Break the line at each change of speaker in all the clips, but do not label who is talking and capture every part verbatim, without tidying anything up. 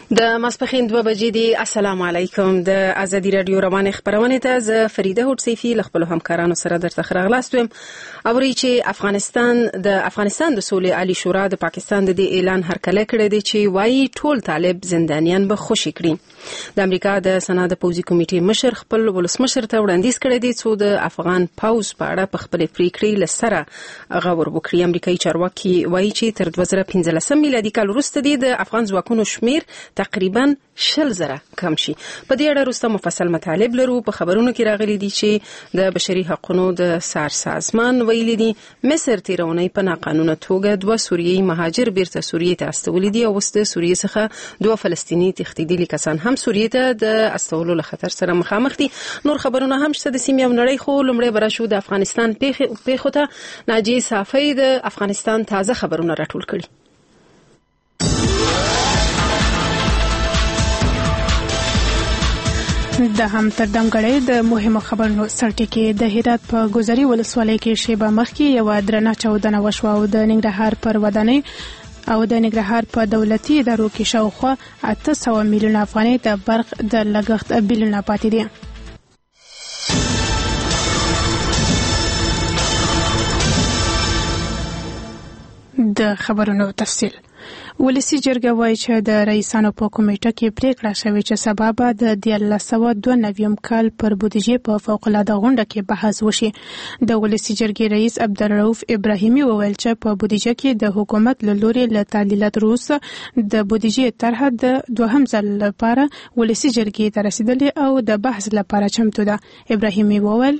د ماسپخین دوه بجې دي. السلام علیکم. د ازادي رادیو روانه خبرونه ته ز فریده هوډسیفي ل خپل همکارانو سره درته خراغلاست وم. اوري چې افغانستان د افغانستان د سولې عالی شورا د پاکستان د اعلان هرکله کړی دی چې وایي ټول طالب زندانیان به خوشي کړي. د امریکا د سنا د پوزي کمیټې مشر خپل ولسمشر ته وړاندیز کړی دی چې د افغان پوز په اړه په خپل پریکړې لسره غور وکړي. امریکایي چارواکي وایي چې تر دوه زره پنځلسم میلادي کال وروسته د افغان ځواکونو شمیر تقریبا شل زره کم شي. په دې اړه وروسته مفصل مطالب لرو. په خبرونو کې راغلي دي چې د بشري حقوقو د سار سازمان ویلي دي مصر تیرونی په ناقانونه توګه دوه سوریایي مهاجر بیرته سوریې ته استولي دي او اوس د سوریې څخه دوه فلسطیني تښتېدلي کسان هم سوریې ته د استولو له خطر سره مخامخ دي. نور خبرونه هم شته د سیمې او نړۍ، خو لومړی به راشو د افغانستان پیښو ته. ناجیه صافی د افغانستان تازه خبرونه راټول کړي.
د همتردم غړې د مهمو خبرونو سرټکی. د هرات په ګوزري ولسوالۍ کې شیبه مخکې یو درنه چاودنه وشوه او د ننګرهار پر ودانۍ او د ننګرهار په دولتي ادارو کې شاوخوا اته سوه میلیونه افغانۍ د برق د لګښت بیلونه پاتې دي. د خبرونو تفصیل. ولسی جرګه وایي چې د رئیسانو په کمیټه کې پریکړه شوې چې سبا به د دیارلس سوه دوه نوي کال پر بودیجې په فوق العاده غونډه کې بحث وشي. د ولسی جرګې رئیس عبدالرؤف ابراهیمي وویل چې په بودیجه کې د حکومت له لوري له تعدیلات وروسته د بودیجې طرحه د دوهم ځل لپاره ولسی جرګې ته رسیدلې او د بحث لپاره چمتو ده. ابراهیمي وویل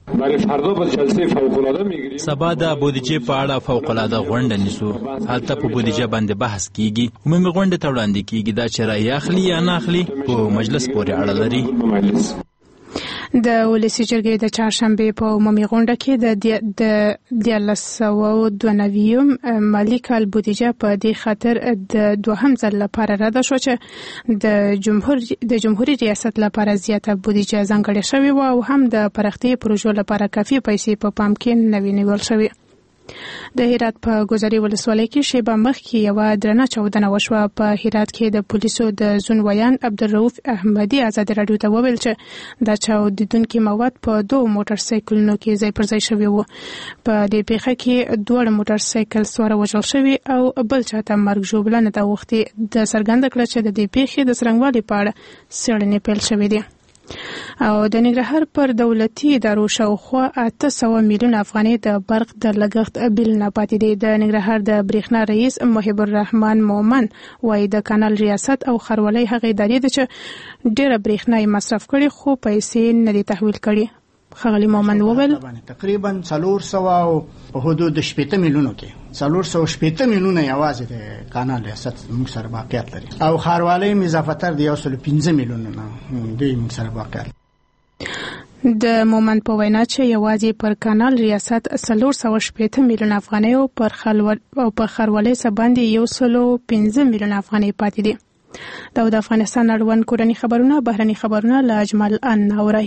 سبا د بودیجې په اړه فوق العاده غونډه نیسو. هلته په بودیجه باندې بحث کیږي. عمومي غونډه ته وړاندې کیږي. دا چې رأی اخلي یا نه اخلي په مجلس پورې اړه لري.
د ولسی جرګې د چهارشنبه په عمومي غونډه کې د د دیارلس سوه دوه نوي مالي کال بودیجه په دې خاطر د دوهم ځل لپاره رد شو چې د جمهور د جمهوریت ریاست لپاره زیاته بودیجه ځانګړې شوې و او هم د پراختیا پروژو لپاره کافي پیسې په پام کې نه وې نیول شوې. د هرات په ګوزري ولسوالۍ کې شیبه مخکې یو درنه چاودنه وشوه. په هرات کې د پولیسو د زون ویان عبدالرؤف احمدي ازادي راډیو ته وویل چې دا چاودیدونکي مواد په دوه موټر سایکلونو کې ځای پر ځای شوي وو. په دې پیښه کې دوه موټر سایکل سواره وژل شوي او بل چاته مرګ ژوبلنه ده وختي د څرګنده کړه چې د دې پیښې د څرنګوالي په اړه څېړنې پیل شوې دي. او د ننګرهار پر دولتي ادارو شاوخوا اته سوه میلیونه افغانۍ د برق د لګښت بیلونه پاتې دي. د ننګرهار د برېښنا رئیس محب الرحمن مومن وایي د کانال ریاست او خرولۍ هغه ادارې ده چې ډېره برېښنا یې مصرف کړي خو پیسې نه دي تحویل کړي. خغلی مومن وویل
تقریبا څلور سوه او په حدود شپېته میلیونو کې څلور سوه شپېته میلیونه یوازې د کانال ریاست موږ سره باقیات لري او ښاروالۍ اضافتر د یو سل پنځه میلیونه نه دوی موږ سره باقیات.
د مومن په وینا چې یوازې پر کانال ریاست څلور سوه شپېته میلیونه افغانۍ او پر خاروالۍ څه باندې یو سل پنځه میلیونه افغانۍ پاتې دي. دا د افغانستان اړوند کورني خبرونه. بهرني خبرونه له اجمل ان اورئ.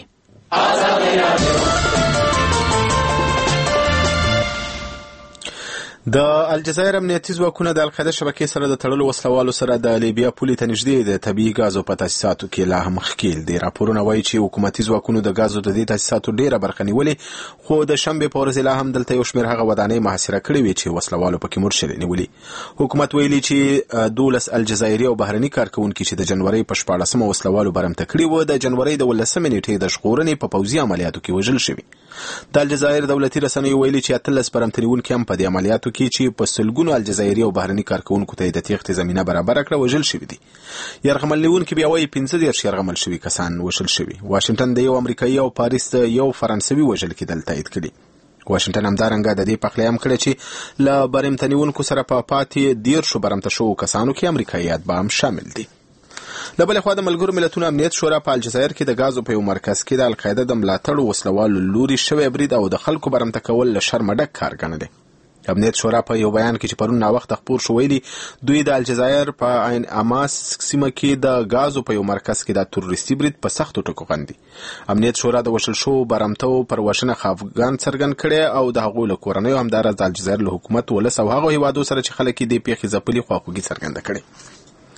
د الجزایر امنیتي ځواکونه د القاعده شبکې سره د تړلو وسلوالو سره د لیبیا پولې ته نږدې د طبیعي ګازو په تاسیساتو کې لا هم ښکېل دي. راپورونه وایي چې حکومتي ځواکونو د ګازو د دې تاسیساتو ډېره برخه نیولې، خو د شنبې په ورځ لا هم دلته یو شمېر هغه ودانۍ محاصره کړې وې چې وسلوالو پکې مرشلې نیولې. حکومت ویلي چې دولس الجزایري او بهرني کارکونکي چې د جنوري په شپاړلسمه وسلوالو برمته کړي وو د جنوري د ولسمې نیټې د ژغورنې په پوځي عملیاتو کې وژل شوي. د الجزایر دولتي رسنیو ویلي چې اتلس برمته نیونکي هم په دې عملیاتو کې چې په سلګونو الجزایري او بهرني کارکونکو ته د تېښتې زمینه برابره کړه وژل شوي دي. یرغمل نیونکي بیا وایي پنځه دېرش یرغمل شوي کسان وژل شوي. واشنګټن د یو امریکایي او پاریس د یو فرانسوي وژل کېدل تایید کړي. واشنګټن همدارنګه د دې پخلی هم کړی چې له برمته نیونکو سره په پاتې دېرشو برمته شوو کسانو کې امریکاییات به هم شامل دي. له بلې خوا د ملګرو ملتونو امنیت شورا په الجزایر کې د ګازو په یو مرکز کې د القاعده د ملاتړو وسلوالو لوري شوی برید او د خلکو برمته کول له شرمه ډک کار ګڼلی. امنیت شورا په یو بیان کې چې پرون ناوخته خپور شو ویلي دوی د الجزایر په عین اماس سیمه کې د ګازو په یو مرکز کې د تروریستي برید په سختو ټکو غندي. امنیت شورا د وشل شو برمتو پر وشنه خفګان څرګند کړي او د هغوی له کورنیو همدارس د الجزایر له حکومت ولس او هغو هیوادو سره چې خلک دې پیښې ځپلي خواخوږي څرګنده کړي.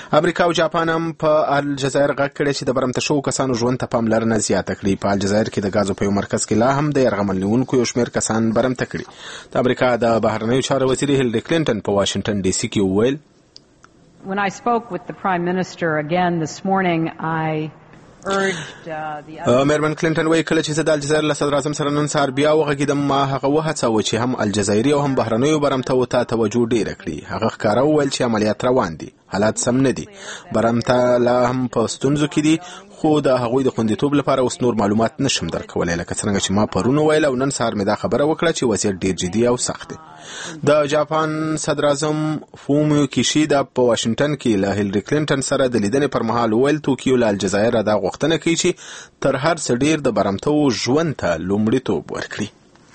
امریکا او جاپان هم په الجزایر غږ کړی چې د برمته شوو کسانو ژوند ته پاملرنه زیاته کړي. په الجزایر کې د غازو په یو مرکز کې لا هم د یرغمل نیونکو یو شمېر کسان برمته کړي. د امریکا د بهرنیو چارو وزیر هیلری کلینټن په واشنګټن ډي سي کې وویل
When I spoke with the Prime Minister again this morning, I
مېرمن کلینټن وایي کله چې زه د الجزایر له صدر اعظم سره نن سهار بیا وغږېدم ما هغه وهڅاوه چې هم الجزایري او هم بهرنیو برمتو ته توجه ډیره کړي. هغه ښکاره وویل چې عملیات روان دي، حالات سم نه دي، برمته لا هم په ستونزو کې دي، خو د هغوی د خوندیتوب لپاره اوس نور معلومات نشم درکولی، لکه څنګه چې ما پرون وویل او نن سهار مې دا خبره وکړه چې وضعیت ډیر جدي او سخت دی. د جاپان صدر اعظم فومیو کیشیدا په واشنګټن کې له هیلری کلینټن سره د لیدنې پر مهال وویل توکیو له الجزایر دا غوښتنه کوي چې تر هر څه ډیر د برمتو ژوند ته لومړیتوب ورکړي.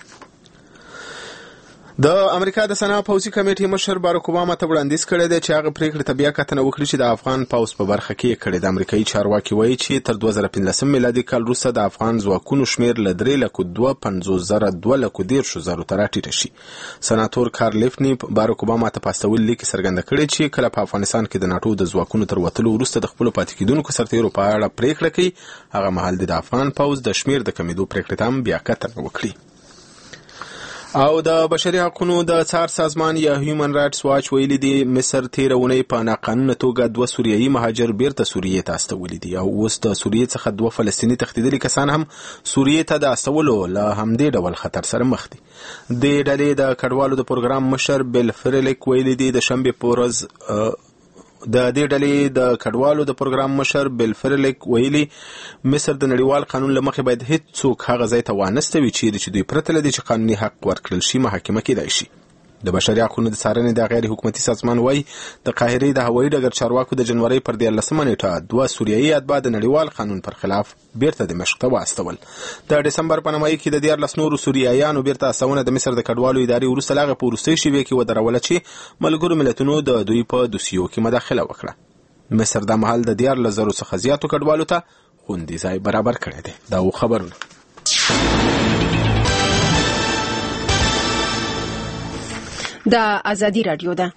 د امریکا د سنا پوځي کمیټې مشر باراک اوباما ته وړاندیز کړی دی چې هغه پریکړې ته بیا کتنه وکړي چې د افغان پوځ په برخه کې یې کړې. د امریکایي چارواکي وایي چې تر دوه زره پنځلسم میلادي کال وروسته د افغان ځواکونو شمېر له درې لکو دوه پنځوس زره دوه لکو دېرشو زرو ته راټیټه شي. سناتور کارل لیفني باراک اوباما ته په استولي لیک کې څرګنده کړې چې کله په افغانستان کې د ناټو د ځواکونو تر وتلو وروسته د خپلو پاتې کېدونکو سرتېرو په اړه پریکړه کوي، هغه مهال د افغان پوځ د شمېر د کمېدو پریکړې ته هم بیا کتنه وکړي. او د بشري حقوقو د څار سازمان یا هیومن رایټس واچ ویلي دی مصر تیره اونۍ په ناقانونه توګه دوه سوریایي مهاجر بیرته سوریې ته استولي دي او اوس د سوریې څخه دوه فلسطیني تښتېدلي کسان هم سوریې ته د استولو له همدې ډول خطر سره مخ دي. د ډلې د کډوالو د پروګرام مشر بیل فریلیک ویلي دی د شنبې په ورځ د دې ډلې د کډوالو د پروګرام مشر بیل فریلیک ویلي مصر د نړیوال قانون له مخې باید هیڅ څوک هغه ځای ته وانستوي چیرې چې دوی پرته له دې چې قانوني حق ورکړل شي محاکمه کېدای شي. د بشري حقوقو د څارنې د غیر حکومتي سازمان وایي د قاهرې د هوایي ډګر چارواکو د جنورۍ پر دیارلسمه نیټه دوه سوریایي اتباع د نړیوال قانون پر خلاف بیرته دمشق ته واستول. د ډسمبر په نیمایي کې د دیارلس نورو سوریایانو بیرته استونه د مصر د کډوالو ادارې وروسته له هغې په وروستۍ شېبې کې ودروله چې ملګرو ملتونو د دوی په دوسیو کې مداخله وکړه. مصر دا مهال د دیارلس زرو څخه زیاتو کډوالو ته خوندي ځای برابر کړی دی. دا و خبرونه
د ازادي رادیو ده.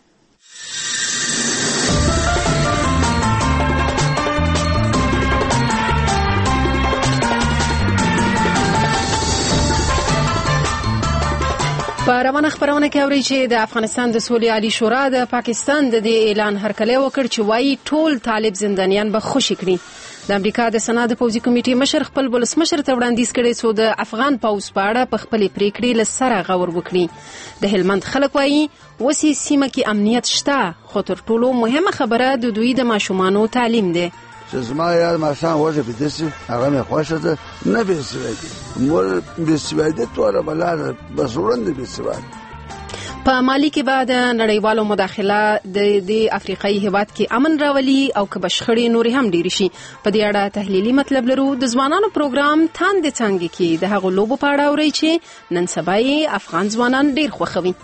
په روانه خبرونه کې اوري چې د افغانستان د سولې عالی شورا د پاکستان د دې اعلان هرکلی وکړ چې وایي ټول طالب زندانیان به خوشي کړي. د امریکا د سنا د پوځي کمیټې مشر خپل ولسمشر ته وړاندیز کړی چې د افغان پوځ په اړه په خپلې پریکړې له سره غور وکړي. د هلمند خلک وایي وسی سیمه کې امنیت شته، خو تر ټولو مهمه خبره د دوی د ماشومانو تعلیم دی.
چې زما یاد ماشان وځي په دسي هغه مې خوښه ده نه به سوي مول به سوي د توره بلاره بس وړاندې به سوي.
په مالی کې بعد نړیوالو مداخله د دې افریقایي هیواد کې امن راولي او که بشخړې نورې هم ډېرې شي. په دې اړه تحلیلي مطلب لرو. د ځوانانو پروګرام تاندې څانګې کې د هغو لوبو په اړه اورئ چې نن سبا یې افغان ځوانان ډېر خوښوي.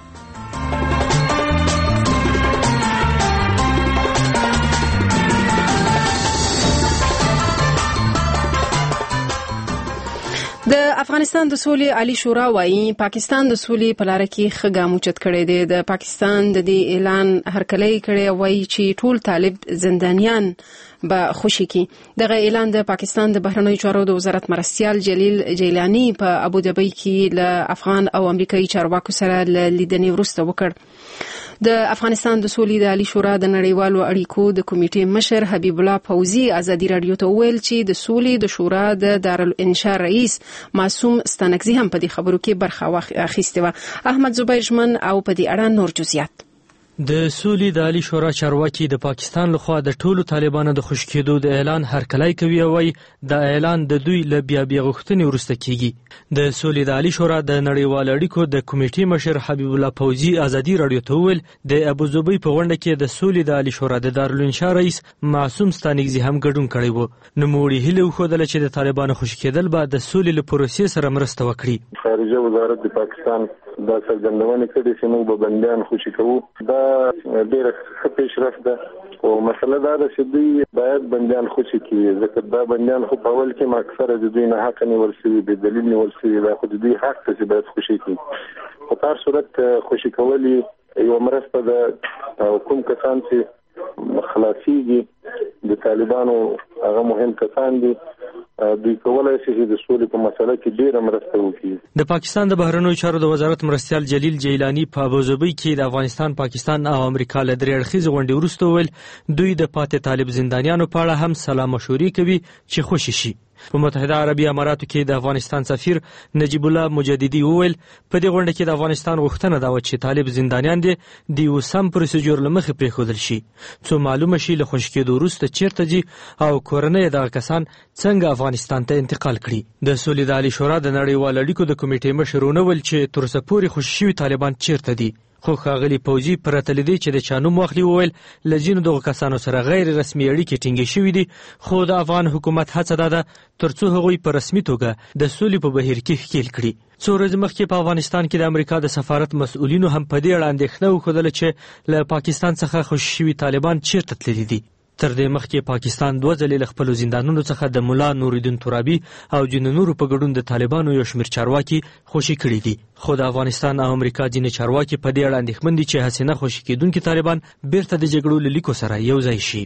د افغانستان د سولې عالی شورا وایي پاکستان د سولې په لار کې ښه ګام اوچت کړی دی. د پاکستان د دې اعلان هرکلی کړی وایي چې ټول طالب زندانیان به خوشي کی. دغه اعلان د پاکستان د بهرنیو چارو د وزارت مرستیال جلیل جیلانی په ابوظبي کې له افغان او امریکایي چارواکو سره لیدنې وروسته وکړ. د افغانستان د سولې د عالی شورا د نړیوالو اړیکو د کمیټې مشر حبیب الله فوزي ازادي رادیو ته ویل چې د سولې د شورا د دارالانشاء رئیس معصوم ستانکزي هم په دې خبرو کې برخه اخیسته و. احمد زبیر ژمن او په دې اړه نور جزئیات.
د سولې د عالی شورا چارواکي د پاکستان لخوا د ټولو طالبانو د خوشی کېدو د اعلان هرکلی کوي او وايي د اعلان د دوی له بیا بیا غوښتنې وروسته کیږي. د سولې د عالی شورا د نړیوال اړیکو د کمیټې مشر حبیب الله فوزي ازادي رادیو ته ویل د ابوظبي په غونډه کې د سولې د عالی شورا د دارالانشاء رئیس معصوم ستانکزي هم ګډون کړی و. نوموړي هیله وښودله چې د طالبانو خوشی کېدل به د سولې له پروسې سره مرسته وکړي.
خارجه وزارت د پاکستان دا څرګندونه کړې چې موږ به بندیان خوشي کوو. دا ډېره ښه پیشرفت ده او مسله دا ده چې دوی باید بندیان خوشي کړي ځکه دا بندیان خو په اول کې اکثره د دوی نه حق نیول شوي بې دلیل نیول شوي دا خو د دوی حق ته چې باید خوشي کړي. په هر صورت خوشي کول یو مرسته ده او کوم کسان چې خلاصيږي د طالبانو هغه مهم کسان دي دوی کولای شي چې د سولې په مسله کې ډېره مرسته وکړي.
د پاکستان د بهرنیو چارو د وزارت مرستیال جلیل جیلانی په ابوظبي کې د افغانستان، پاکستان او امریکا له درې اړخیزې غونډې وروسته ویل دوی د پاتې طالب زندانیانو په اړه هم سلا مشورې کوي چې خوشي شي. په متحده عربي اماراتو کې د افغانستان سفیر نجیب الله مجددي وویل په دې غونډه کې د افغانستان غوښتنه ده چې طالب زندانیان دي د یو سم پروسیجر له مخې پرېښودل شي څو معلومه شي له خوشي کېدو وروسته چیرته ځي او کورنۍ دغه کسان څنګه افغانستان ته انتقال کړي. د سولې د عالي شورا د نړیوالو اړیکو د کمیټې مشر ونویل چې تر اوسه پورې خوشي شوي طالبان چیرته دي. خو ښاغلي پوځي پرته له دې چې د چا نوم واخلي وویل له ځینو دغو کسانو سره غیر رسمي اړیکې ټینګې شوي دي، خو د افغان حکومت هڅه دا ده تر څو هغوی په رسمي توګه د سولې په بهیر کې ښکېل کړي. څو ورځې مخکې په افغانستان کې د امریکا د سفارت مسؤلینو هم په دې اړه اندېښنه وښودله چې له پاکستان څخه خوشي شوي طالبان چیرته تللي دي. تر دې مخکې پاکستان دوه ځلې له خپلو زندانونو څخه د ملا نورالدین ترابي او ځینو نورو په ګډون د طالبانو یو شمېر چارواکي خوشي کړي دي. خو د افغانستان او امریکا ځینې چارواکي په دې اړه اندېښمن دي چې هسې نه خوشي کېدونکي طالبان بیرته د جګړو له لیکو سره یو ځای شي.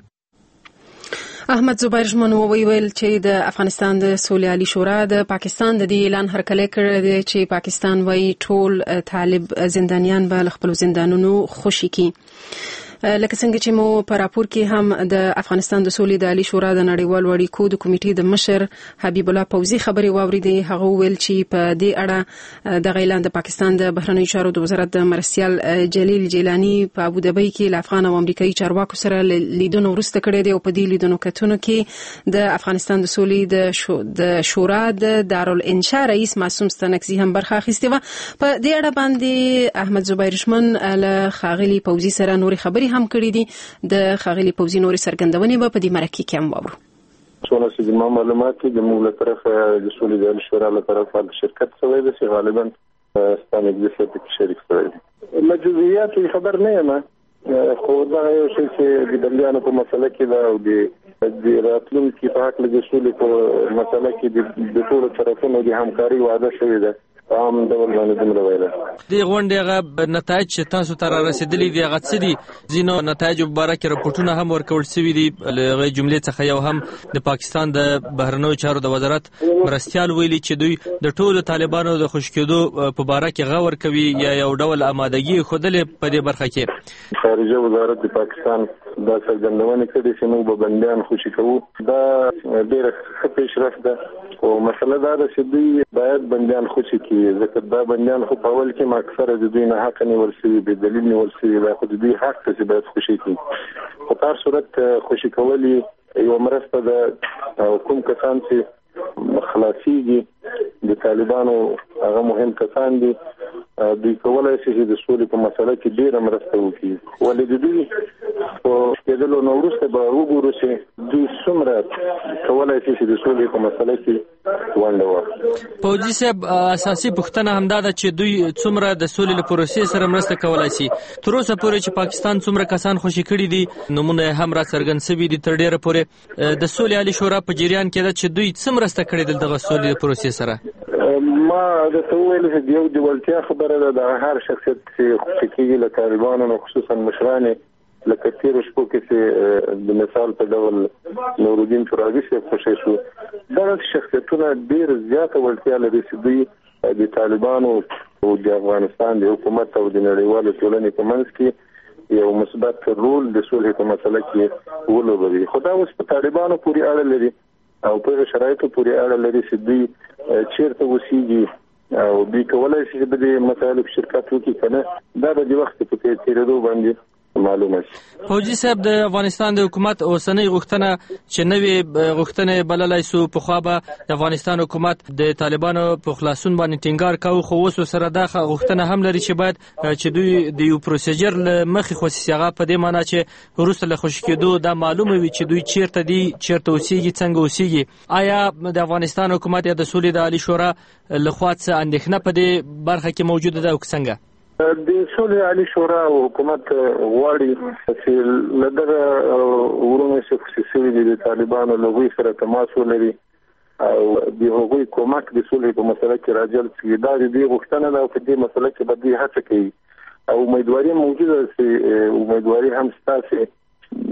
احمد زبیر ژمن وویل چې د افغانستان د سولې عالي شورا د پاکستان د دې اعلان هرکلی کړی دی چې پاکستان وايي ټول طالب زندانیان به له خپلو زندانونو خوشي کړي. لکه څنګه چې مو په راپور کې هم د افغانستان د سولې د عالي شورا د نړیوالو اړیکو د کمیټې د مشر حبیب الله پوځي خبرې واوریدې. هغه وویل چې په دې اړه د اعلان د پاکستان د بهرنیو چارو د وزارت د مرستیال جلیل جیلانی په ابوظبي کې له افغان او امریکایي چارواکو سره لیدنه وروسته کړې دی او په دې لیدنو کتنو کې د افغانستان د سولې د شو د شورا د دارالانشا رئیس معصوم ستانکزي هم برخه اخیستې وه. په دې اړه باندې احمد زبیر ژمن له ښاغلي پوځي سره نورې خبرې هم کړی دي. د ښاغلي پوځي نورې څرګندونې به په دې مرکه کې هم واورو.
څونه چې د معلومات د موږ له طرفه د سولې د عالي شورا له طرفه د شرکت شوی دی چې غالبا ستانکزي صاحب کې شریک شوی دی. له جزئیاتو خبر نه یم، خو دا یو شی چې د بندیانو په مسله کې دا او د د راتلونکي په حق له سولې په مسله کې د ټولو طرفونو د همکاري وعده شوې ده. هم ډول باندې دومره ویل
د غونډې هغه نتایج چې تاسو ته را رسېدلي دي هغه څه دي؟ ځینو نتایجو په باره کې راپورټونه هم ورکول شوي دي. له هغې جملې څخه یو هم د پاکستان د بهرنیو چارو د وزارت مرستیال ویلي چې دوی د ټولو طالبانو د خوشي کېدو په باره کې غور کوي یا یو ډول آمادګي ښودلې په دې برخه کې.
خارجه وزارت د پاکستان دا څرګندونې کړې چې موږ به بندیان خوشي کوو. دا ډېره ښه پیشرفت ده او مسله دا ده چې دوی باید بندیان خوشي کړي، ځکه دا بندیان خو په اول کې ما اکثره د دوی نه حق نیول شوي، بې دلیل نیول شوي، دا خو د دوی حق ته چې باید خوشي کړي. په هر صورت خوشي کول یوه مرسته ده او کوم کسان چې خلاصیږي د طالبانو هغه مهم کسان دي، دوی کولای شي چې د سولې په مسله کې ډېره مرسته وکړي. ولې د دوی په کېدلو نه وروسته به وګورو چې دوی څومره کولای شي چې د سولې په مسله کې ونډه واخلي.
پوځي صاحب اساسي پوښتنه همدا ده چې دوی څومره د سولې له پروسې سره مرسته کولای شي. تر اوسه پورې چې پاکستان څومره کسان خوشي کړي دي نومونه هم را څرګند شوي دي تر ډېره پورې. د سولې عالي شورا په جریان کې ده چې دوی څه مرسته کړې ده دغه سولې د پروسې سره؟
ما درته وویل چې یو د ولتیا خبره ده د هر شخصیت چې خوشي کېږي له طالبانو نه خصوصا مشران لکه تېرو شپو کې چې د مثال په ډول نورالدین ترابي صاحب خوشي شو. دغه شخصیتونه ډېر زیاته ولتیا لري چې دوی د طالبانو او د افغانستان د حکومت او د نړیوالو ټولنې په منځ کې یو مثبت رول د سولې په مسله کې ولوبوي. خو دا اوس په طالبانو پورې اړه لري او په شرایطو پورې اړه لري چې دوی چیرته اوسېږي او دوی کولای شي چې په دې مسایلو کې شرکت وکړي که نه، دا به د وخت په تېرېدو باندې معلومه شي.
فوجي صاحب د افغانستان د حکومت اوسنۍ غوښتنه چې نوې غوښتنې بللی سو، پخوا به د افغانستان حکومت د طالبانو په خلاصون باندې ټینګار کاوه، خو اوس ورسره دا غوښتنه هم لري چې باید چې دوی د یو پروسیجر له مخې خوسي، هغه په دې معنی چې وروسته له خوشي کېدو دا معلومه وي چې دوی چیرته دي، چیرته اوسېږي، څنګه اوسېږي. آیا د افغانستان حکومت یا د سولې د عالي شورا لخوا څه اندېښنه په دې برخه کې موجوده ده او که څنګه؟
د سولې عالي شورا او حکومت غواړي چې له دغه ورونو چې خوشي شوي دي د طالبانو له هغوی سره تماس ولري او د هغوی کومک د سولې په مسله کې راجلب شي. دا د دې غوښتنه ده او په دې مسله کې به دوی هڅه کوي او امیدواري موجوده ده چې امیدواري هم شته چې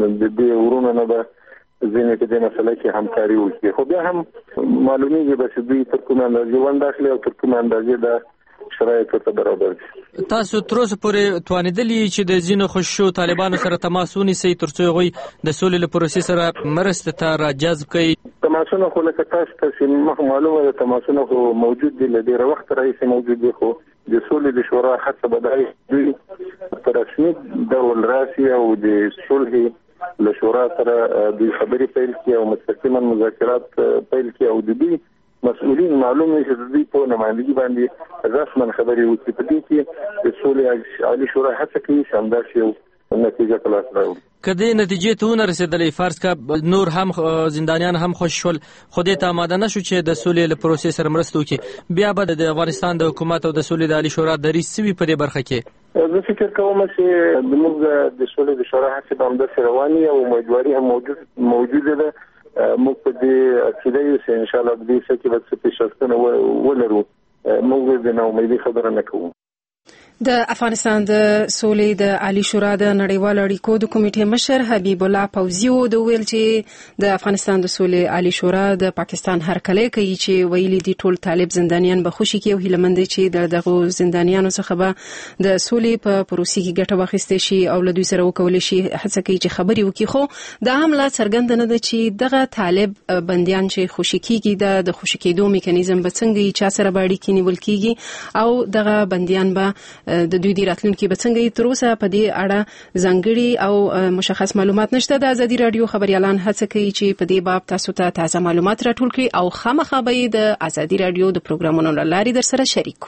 د دې ورونو نه به ځینې په دې مسله کې همکاري وکړي. خو بیا هم معلومیږي چې دوی تر کومه اندازې ونډه اخلي او تر کومه اندازې د شرایطو ته برابر دي.
تاسو تر اوسه پورې توانېدلي چې د ځینو خوشو طالبانو سره تماس ونیسئ تر څو هغوی د سولې له پروسې سره مرستې ته راجذب کړي؟
تماسونه خو لکه تاسو ته چې مخ معلومه ده تماسونه خو موجود دي، له ډېره وخت راهیسې موجود دي، خو د سولې د شورا هڅه به دا دوی په رسمي ډول راسي او د صلح له شورا سره دوی خبرې پیل کړي او مستقیما مذاکرات پیل کړي او د دوی مسؤلین معلوم وي چې د دوی په نمایندګي باندې رسما خبرې وکړي. په دې کې د سولې عالي شورا هڅه کوي چې همداسې یو نتیجه په لاس راوړي.
که دې نتیجې ته ونه رسېدلې، فرض کړه نور هم زندانیان هم خوشي شول خو دې ته آماده نه شو چې د سولې له پروسې سره مرسته وکړي، بیا به د افغانستان د حکومت او د سولې د عالي شورا دریځ څه وي په دې برخه کې؟
زه فکر کوم چې زموږ د سولې د شورا هڅې به همداسې روانې او امیدواري هم موجود موجوده ده. موږ په دې عقیده یو چې انشاءالله په دې څه کې به څه پیشرفتونه ولرو. موږ د ناامیدۍ خبره نه کوو.
د افغانستان د سولې د عالی شورا د نړیوال اړیکو د کمیټې مشر حبیب الله فوزي د ویل چې د افغانستان د سولې عالی شورا د پاکستان هرکلی کوي چې ویلي دي ټول طالب زندانیان به خوشي کې او هیلمند دي چې د دغه زندانیانو څخه به د سولې په پروسې کې ګټه واخیستل شي او له دوی سره وکول شي هڅه کوي چې خبري وکړي. خو دا هم لا څرګند نه ده چې دغه طالب بنديان چې خوشي کیږي د خوشي کېدو میکانیزم به څنګه چا سره باندې کې نیول کیږي او دغه بنديان به د دوی د راتلونکي به څنګه تر اوسه په دې اړه ځانګړي او مشخص معلومات نشته. د ازادي رادیو خبريالان هڅه کوي چې په دې باب تاسو ته تازه معلومات راټول کړي او خامخا به د ازادي رادیو د پروګرامونو لارې در سره شریک.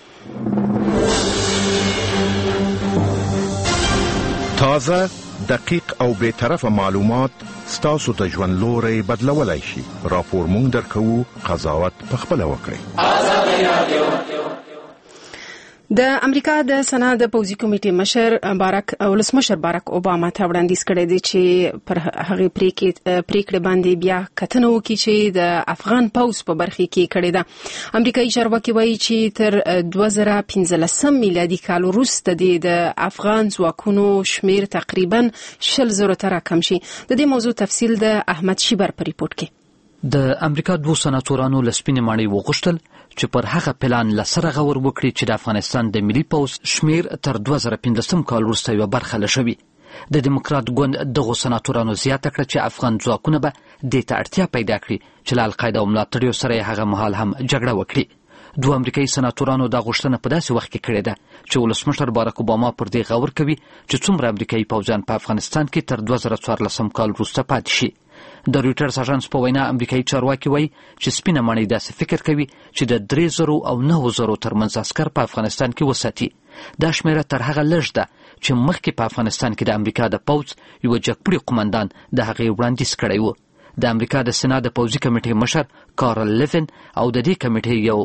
تازه، دقیق او بے طرفه معلومات ستاسو د ژوند لوري بدلولای شي. راپور مونږ درکو، قضاوت پخپله وکړئ. ازادي رادیو.
د امریکا د سنا د پوزي کمیټې مشر بارک ولسمشر بارک اوباما ته وړاندیز کړی دی چې پر هغه پریکړه باندې بیا کتنه وکړي چې د افغان پوز په برخه کې کړی ده. امریکایي چارواکي وایي چې تر دوه زره پنځلسم میلادي کال وروسته د افغان ځواکونو شمیر تقریبا شل زره ته راکم شي. د دې موضوع تفصیل د احمد شیبر په ریپورت کې.
د امریکا دوه سناتورانو لسپینې ماڼۍ وغوښتل چې پر هغه پلان لسره غور وکړي چې د افغانستان د ملي پوز شمیر تر دوه زره پنځلسم کال وروسته یو برخه لشوي. د دیموکرات ګوند دغه سناتورانو زیاته کړه چې افغان ځواکونه به دې ته اړتیا پیدا کړي چې له القاعده او ملاتړیو سره هغه مهال هم جګړه وکړي. دوه امریکایي سناتورانو دا غوښتنه په داسې وخت کې کړې ده چې ولسمشر بارک اوباما پر دې غور کوي چې څومره امریکایي پوځیان په افغانستان کې تر دوه زره څوارلسم کال وروسته پاتې شي. د رویټرز اژانس په وینا امریکایي چارواکي وایي چې سپینه ماڼۍ داسې فکر کوي چې د درې زرو او نهو زرو ترمنځ عسکر په افغانستان کې وساتي. دا شمیره تر هغه لږ ده چې مخکې په افغانستان کې د امریکا د پوځ یو جګپوړي قومندان د هغې وړاندیز کړی و. د امریکا د سنا د پوځي کمیټې مشر کارل لیوین او د دې کمیټې یو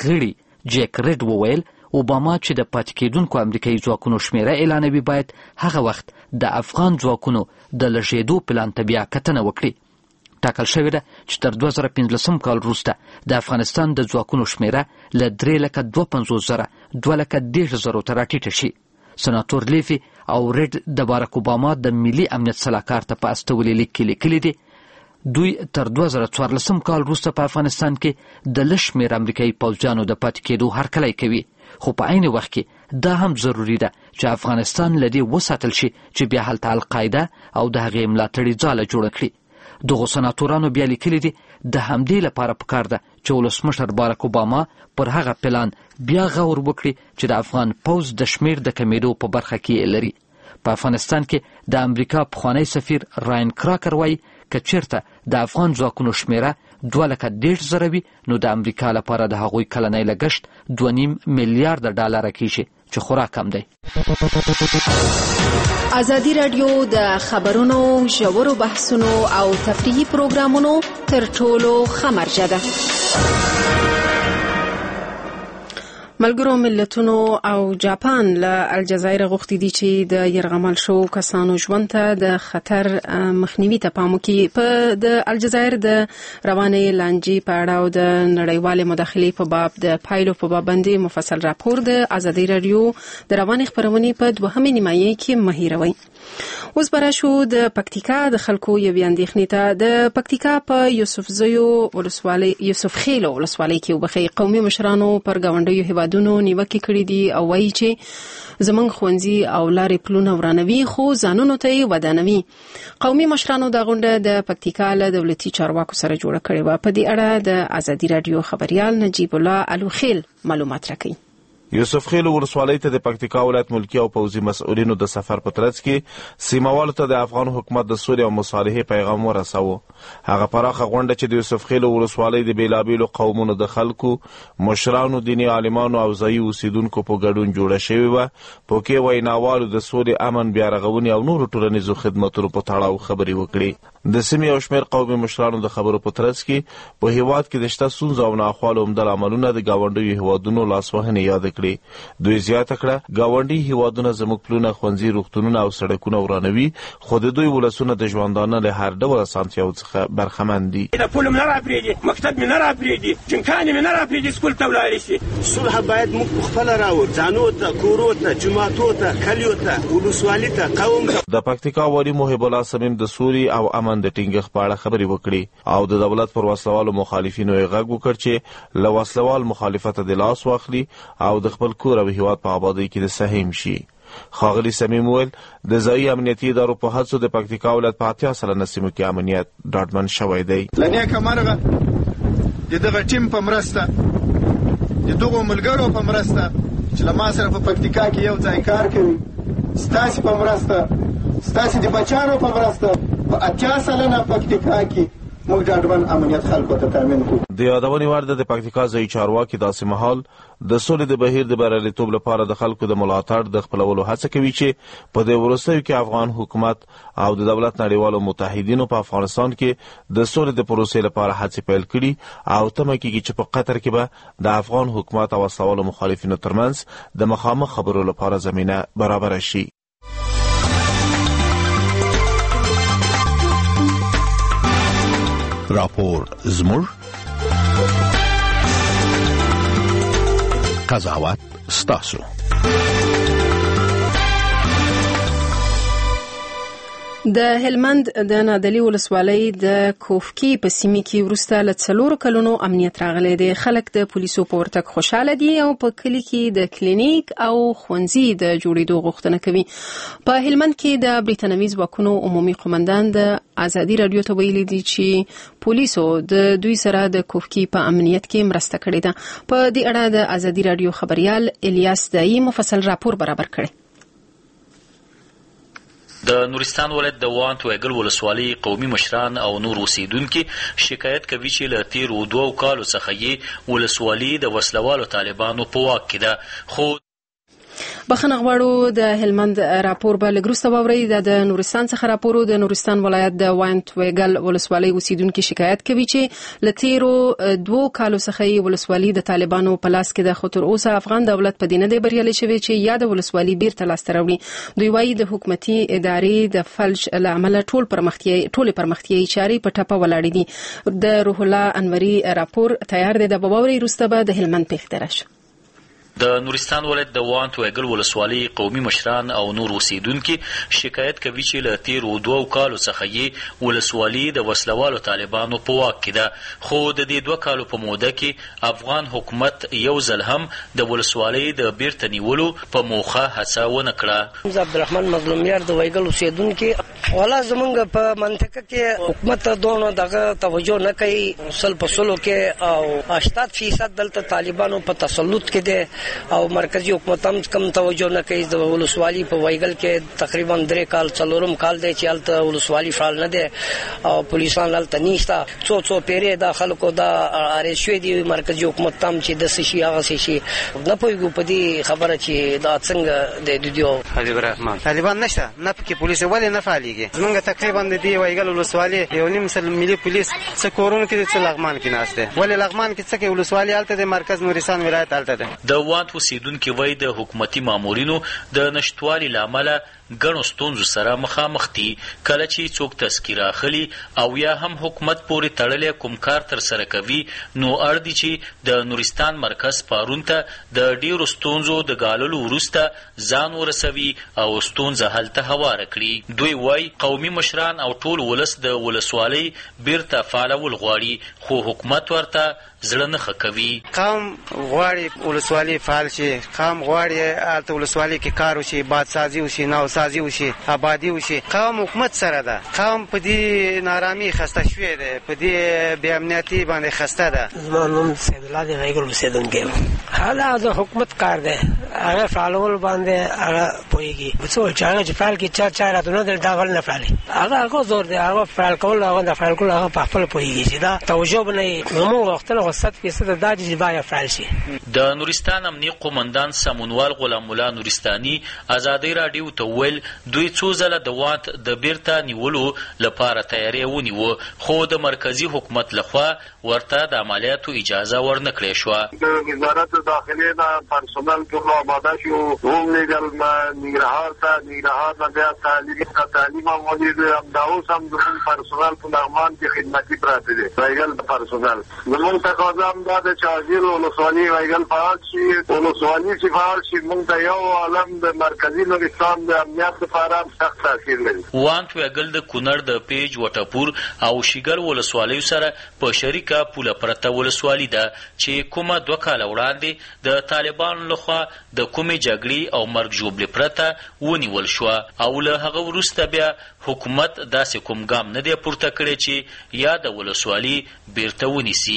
غړي جیک ریډ وویل اوباما چې د پاتې کېدونکو امریکایي ځواکونو شمیره اعلانوي باید هغه وخت د افغان ځواکونو د لږېدو پلان ته بیا کتنه وکړي. ټاکل شوې ده چې تر دوه زره پنځلسم کال وروسته د افغانستان د ځواکونو شمیره له درې لکه دوه پنځوس زره دوه لکه دېرش زرو ته راټیټه شي. سناتور لیفي او ریډ د بارک اوباما د ملي امنیت سلاکار ته په استولي لیک کې لیکلي دي دوی تر دوه زره څوارلسم کال وروسته په افغانستان کې د لږ شمېر امریکایي پوځیانو د پاتې کېدو هرکلی کوي. خو په عین وخت کې دا هم ضروري ده چې افغانستان له دې وساتل شي چې بیا هلته القاعده او د هغې ملاتړي ځاله جوړه کړي. دغه سناتورانو بیا لیکلي دي د همدې لپاره پکار ده چې ولسمشر بارک اوباما پر هغه پلان بیا غور وکړي چې د افغان پوځ د شمیر د کمیدو په برخه کې لري. په افغانستان کې د امریکا پخوانی سفیر راین کراکر وایي که چیرته د افغان ځواکونو شمیره دوه لکه دېرش زره وي نو د امریکا لپاره د هغوی کلنی لګښت دوه نیم میلیارډ ډالره کیږي چې خورا کم دی.
ازادي رادیو د خبرونو ژورو بحثونو او تفریحي پروګرامونو تر ټولو ښه مرجع ده. ملګرو ملتونو او جاپان له الجزایر غوښتي دي چې د يرغمل شو کسانو ژوند ته د خطر مخنیوي ته پام وکړي. په د الجزایر د روانې لانجې په اړه او د نړیوالې مداخلې په باب د پایلو په باب باندې مفصل راپور د ازادي رادیو د روانې خبرونې په دوهمې نیمایي کې مهیروي. اوس براشو د پکتیکا د خلکو یو اندېښنې ته د پکتیکا په یوسفزیو ولسوالۍ یوسف خیل ولسوالۍ کې وبخي قومي مشرانو پر گاونډیو هیوادونو نیوکې کړې دي او وایي چې زمونږ ښوونځي او لارې پلونه ورانوي خو ځانونو ته یې ودانوي. قومي مشرانو دا غونډه د پکتیکا له دولتي چارواکو سره جوړه کړې وه. په دې اړه د ازادي رادیو خبريال نجیب الله الوخیل معلومات راکوي.
یوسف خیل ولسوالۍ ته د پکتیکا ولایت ملکی او پوځي مسؤلینو د سفر په ترڅ کې سیموالو ته د افغان حکومت د سولې او مصالحې پیغام ورساوه. هغه پراخه غونډه چې د یوسف خیل ولسوالۍ د بیلابیلو قومونو د خلکو مشرانو دیني عالمانو او ځایي اوسیدونکو په ګډون جوړه شوې وه. په کې ویناوالو د سولې، امن، بیارغونې او نورو ټولنیزو خدمتونو په تړاو خبرې وکړې. د سیمې او شمېر قومي مشرانو د خبرو په ترڅ کې په هیواد کې د شته ستونزو او ناخوالو عمده عملونه د ګاونډیو هیوادونو لاسوهنې یاد کړې. دوی زیاته کړه ګاونډي هیوادونه زموږ پلونه، ښوونځي، روغتونونه او سړکونه ورانوي، خو د دوی ولسونه د ژوندانه له هر ډول اسانتیاو څخه برخمن دي.
د پول مې نه راپرېږدي، مکتب مې نه راپرېږدي، جنکانې مې نه راپرېږدي سکول ته ولاړې شي.
صلح باید موږ خپله راوړو، ځانو ته، کورو ته، جوماتو ته، کلیو ته، ولسوالي ته، قوم ته.
د پکتیکا والي محب الله صمیم د سولې او امن د ټینګښت په اړه خبرې وکړي او د دولت پر وسلوالو مخالفینو یې غږ وکړ چې له وسلوال مخالفت د لاس واخلي او د خپل کور او هیواد په آبادۍ کې د سهم شي. ښاغلي صمیم ویل د ځایي امنیتي ادارو په هڅو د پکتیکا ولایت په اتیا سلنه سیمو کې امنیت ډاډمن شوی دی.
له نیکه مرغه د دغه ټیم په مرسته، د دغو ملګرو په مرسته چې له ما سره په پکتیکا کې یو ځای کار کوي، ستاسې په مرسته، ستاسې د بچیانو په مرسته په اتیا سلنه پکتیکا کې موږ ډاډمن امنیت خلکو ته تامین کړو.
د یادونې وړ ده د پکتیکا ځایي چارواکي داسې مهال د سولې د بهیر د بریالیتوب لپاره د خلکو د ملاتړ د خپلولو هڅه کوي چې په دې وروستیو کې افغان حکومت او د دولت نړیوالو متحدینو په افغانستان کې د سولې د پروسې لپاره هڅې پیل کړي او تمه کېږي چې په قطر کې به د افغان حکومت او وسلوالو مخالفینو ترمنځ د مخامخ خبرو لپاره زمینه برابره شي.
راپور زموږ قضاوت ستاسو.
د هلمند د نادعلي ولسوالۍ د کوفکی په سیمه کې وروسته له څلورو کلونو امنیت راغلی دی. خلک د پولیسو په ورتګ خوشاله دي او په کلي کې د کلینیک او ښوونځي د جوړېدو غوښتنه کوي. په هلمند کې د بریتانوي ځواکونو عمومي قومندان د ازادي رادیو ته ویلي دي چې پولیسو د دوی سره د کوفکی په امنیت کې مرسته کړې ده. په دې اړه د ازادي رادیو خبريال الیاس دایی مفصل راپور برابر کړی.
د نورستان ولایت د وانت ویګل ولسوالۍ قومي مشران او نور اوسیدونکي شکایت کوي چې له تیرو دوو کالو څخه یې ولسوالي د وسلوالو طالبانو په واک کې ده. خو
بخښنه غواړو د هلمند راپور به لږ وروسته واورئ. د نورستان څخه راپور د نورستان ولایت د وانت ویګل ولسوالۍ اوسیدونکي شکایت کوي چې له تیرو دوو کالو څخه یې ولسوالي د طالبانو په لاس کې ده، خو تر اوسه افغان دولت په دې نه دی بریالی شوی چې یا د ولسوالي بیرته لاسته راوړي. دوی وایي د حکومتي ادارې د فلج له امله ټول پرمختیايي ټولې پرمختیايي چارې په ټپه ولاړې دي. د روح الله انوري راپور تیار دی. د باوري وروسته به د هلمند پیښ درش.
د نورستان ولایت د وانت ویګل ولسوالۍ قومي مشران او نور اوسیدونکي شکایت کوي چې له تیرو دوو کالو څخه یې ولسوالي د وسلوالو طالبانو په واک کې ده. خو د دې دوه کالو په موده کې افغان حکومت یو ځل هم د ولسوالۍ د بیرته نیولو په موخه هڅه ونه کړه.
عبدالرحمن مظلومیار د ویګل اوسیدونکي والا زمونږ په منطقه کې حکومت دونه دغه توجه نه کوي. سل په سلو کې او هشتاد فیصد دلته طالبانو په تسلط کې ده او مرکزی حکومت هم کم توجه نه کوي. د ولسوالي په ویګل کې تقریبا درې کال څلورم کال دی چې هلته ولسوالي فعال نه دی او پولیسان هلته نشته. څو څو پیرې د خلکو دا اړ شوي دي مرکزی حکومت هم چې داسې شي هغسې شي. نه پوهېږو په دې خبره چې دا څنګه دی. د دوی
حبیب الرحمن طالبان نشته، نه پکې پولیس ولې نه فعالېږي. زمونږ تقریبا د دې ویګل ولسوالي یو نیم سل ملي پولیس څه کورونو کې دي څه لغمان کې ناست دی. ولې لغمان کې څه کوي؟ ولسوالي هلته دی، مرکز نورستان ولایت هلته دی.
د وانت اوسیدونکي وایي د حکومتي مامورینو د نشتوالي له امله ګڼو ستونزو سره مخامخ دي. کله چې څوک تذکیره اخلي او یا هم حکومت پورې تړلی کوم کار ترسره کوي نو اړ دي چې د نورستان مرکز پارون ته د ډیرو ستونزو د ګاللو وروسته ځان ورسوي او ستونزه هلته هواره کړي. دوی وایي قومي مشران او ټول ولس د ولسوالۍ بیرته فعالول غواړي خو حکومت ورته زړه نه ښه کوي.
قوم غواړي ولسوالي فعال شي، قوم غواړي هلته ولسوالۍ کې کار وشي، بادسازي وشي، نوسازي وشي، آبادي وشي. قوم حکومت سره ده. قوم په دې نارامي خسته شوی دی، په دې بې امنیتي باندې خسته ده.
زما نوم سیدالله دی، غیګل اوسېدونکی یم. حالا د حکومت کار دی، هغه فعالول باندې هغه پوهېږي. څه چې هغه چې فعال کړي چا چا راته نه دی دا غل نه فعالي. هغه هغه زور دی، هغه فعال کول هغه د فعال کول هغه په خپله پوهېږي چې دا توجه به نه وي. موږ غوښتل صد فیصد دا چې باید فعال شي.
د نورستان امني قومندان سمونوال غلام الله نورستاني ازادۍ راډیو ته وویل دوی څو ځله د واټ د بیرته نیولو لپاره تیاری ونیوه خو د مرکزي حکومت لخوا ورته د عملیاتو اجازه ورنه کړې شوه.
د وزارت داخلې نه پرسونل ټول آماده شو، هم لیږل ننګرهار ته، ننګرهار نه بیا تعلیم ته تعلیم هم ولید. همدا اوس هم زموږ پرسونل په لغمان کې خدمتي پراته دي. وایګل پرسونل زموږ تقاضا هم دا ده چې عاجل ولسوالي وایګل فعال شي. ولسوالي چې فعال شي موږ ته یو عالم د مرکزي نورستان د امنیت لپاره هم سخت تاثیر لري.
وانت ویګل د کونړ د پیج وټپور او شیګل ولسوالیو سره په شریکه پوله پرته ولسوالي ده چې کومه دوه کاله وړاندې د طالبانو لخوا د کومې جګړې او مرګ ژوبلې پرته ونیول شوه او له هغه وروسته بیا حکومت داسې کوم ګام نه دی پورته کړی چې یا د ولسوالي بیرته ونیسي.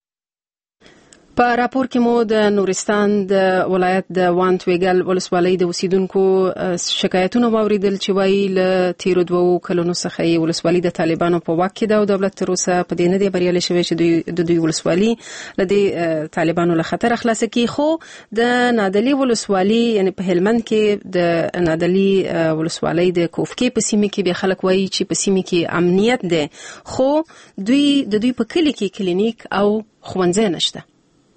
په راپور کې مو د نورستان د ولایت د وانت ویګل ولسوالۍ د اوسیدونکو شکایتونه واوریدل چې وایي له تیرو دوو کلونو څخه یې ولسوالي د طالبانو په واک کې ده او دولت تر اوسه په دې نه دی بریالی شوی چې دوی د دوی ولسوالي له دې طالبانو له خطره خلاصه کړي. خو د نادعلي ولسوالي یعنې په هلمند کې د نادعلي ولسوالۍ د کوفکې په سیمه کې بیا خلک وایي چې په سیمه کې امنیت دی خو دوی د دوی په کلي کې کلینیک او ښوونځی نشته.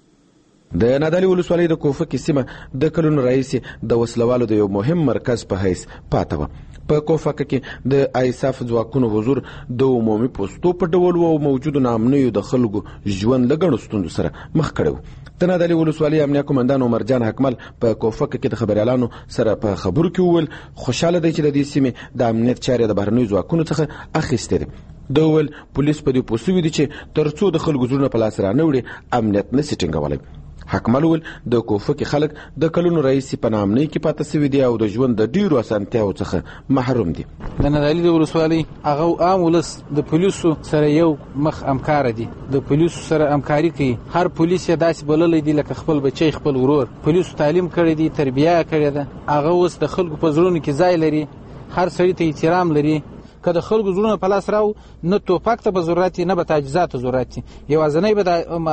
د نادعلي ولسوالۍ د کوفکې سیمه د کلونو راهیسې د وسلوالو د یو مهم مرکز په حیث پاته وه. په کوفکه کې د ایساف ځواکونو حضور د عمومي پوستو په ډول او موجودو ناامنیو د خلکو ژوند له ګڼو ستونزو سره مخ کړی و. د نادعلي ولسوالۍ امنیه قومندان عمرجان حکمل په کوفکه کې د خبریالانو سره په خبرو کې وویل خوشحاله دی چې د دې سیمې د امنیت چارې د بهرنیو ځواکونو څخه اخیستې دي. د وویل پولیس په دې پوه سوي دي چې تر څو د خلکو زړونه په لاس رانه وړي امنیت نسي ټینګولی. حکمل وویل د کوفکې خلک د کلونو راهیسې په ناامنۍ کې پاته سوي دي او د ژوند د ډیرو اسانتیاوو څخه محروم دي.
د نادعلي د ولسوالۍ هغه عام ولس د پولیسو سره یو مخ همکاره دي، د پولیسو سره همکاري کوي. هر پولیس یې داسې بللی دی لکه خپل بچی خپل ورور. پولیسو تعلیم کړی دی، تربیه کړې ده. هغه اوس د خلکو په زړونو کې ځای لري، هر سړي ته احترام لري. که د خلکو زړونه په لاس راو نه توپک ته به ضرورت نه به تجهیزاتو ضرورت یوازینی به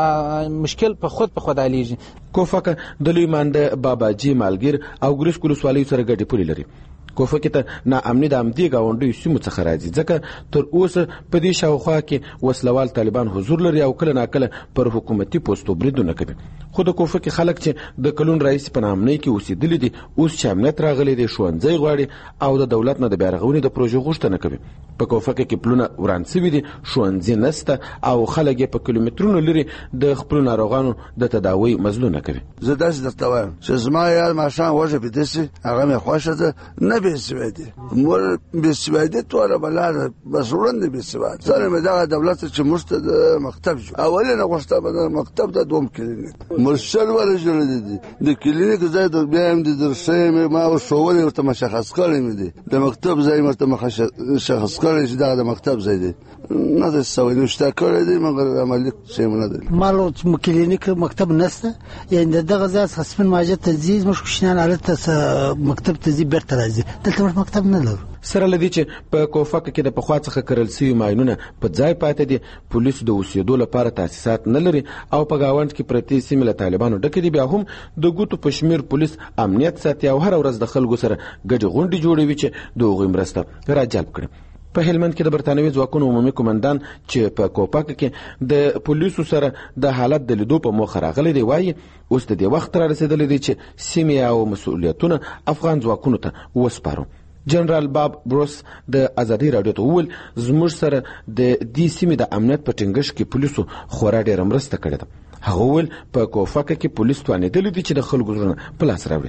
د مشکل په خود په خود حلیږي.
کوفکه د لوی مانده باباجي مالګیر او ګریش ولسوالیو سره ګډې پولې لري. کوفکې ته ناامني د همدې ګاونډیو سیمو څخه راځي ځکه تر اوسه په دې شاوخوا کې وسلوال طالبان حضور لري او کله ناکله پر حکومتي پوستو بریدونه کوي. خو د کوفکې خلک چې د کلون رئیس په ناامنۍ کې اوسېدلي دي اوس چې امنیت راغلی دی ښوونځی غواړي او د دولت نه د بیارغونې د پروژې غوښتنه کوي. په کوفکه کې پلونه وران سوي دي، ښوونځي نسته او خلک یې په کیلومترونو لرې د خپلو ناروغانو د تداوۍ مزلونه کوي.
زه داسې درته وایم چې زما یار ماښام وږه پیده سي هغه مې خوښه ده نه بېسوادي مور بېسوادي توره بلا ده بس وړاندې بېسواد سره مې دغه دولت چې موږ ته د مکتب شو اولې نه غوښته به د مکتب ته دوم کلینیک مرشل ورژړلی دي د کلینیک ځای د بیا هم د درسۍ مې ما ورښولې ورته مشخص کړی مې دی د مکتب ځای مې ورته مشخص کړی چې دغه د مکتب ځای دی نه ده سوی نوشته کړی دی مګر عملي شی نه دی.
مالو کلینیک مکتب نسته یعنې دغه ځای څخه سپین ماجر ته ځي زموږ کوچنیان هلته مکتب ته ځي بیرته راځي دلته موږ مکتب نه لرو.
سره له دې چې په کوفکه کې د پخوا څخه کرل سوي ماینونه په ځای پاتې دي، پولیسو د اوسېدو لپاره تاسیسات نه لري او په ګاونډ کې پرتې سیمې له طالبانو ډکې دي. بیا هم د ګوتو په شمېر پولیس امنیت ساتي او هره ورځ د خلکو سره ګډې غونډې جوړوي چې د هغوی مرسته راجلب کړي. په هلمند کې د برتانوي ځواکونو عمومي قومندان چې په کوپاکه کې د پولیسو سره د حالت د لیدو په موخه راغلی دی وایي اوس د دې وخت را رسېدلی دی چې سیمې او مسؤلیتونه افغان ځواکونو ته وسپارو. جنرال باب بروس د ازادي رادیو ته وویل زموږ سره د دې سیمې د امنیت په ټینګښت کې پولیسو خورا ډېره مرسته کړې ده. هغه وویل په کوفکه کې پولیس توانېدلي دي چې د خلکو زړونه په لاس راوړي.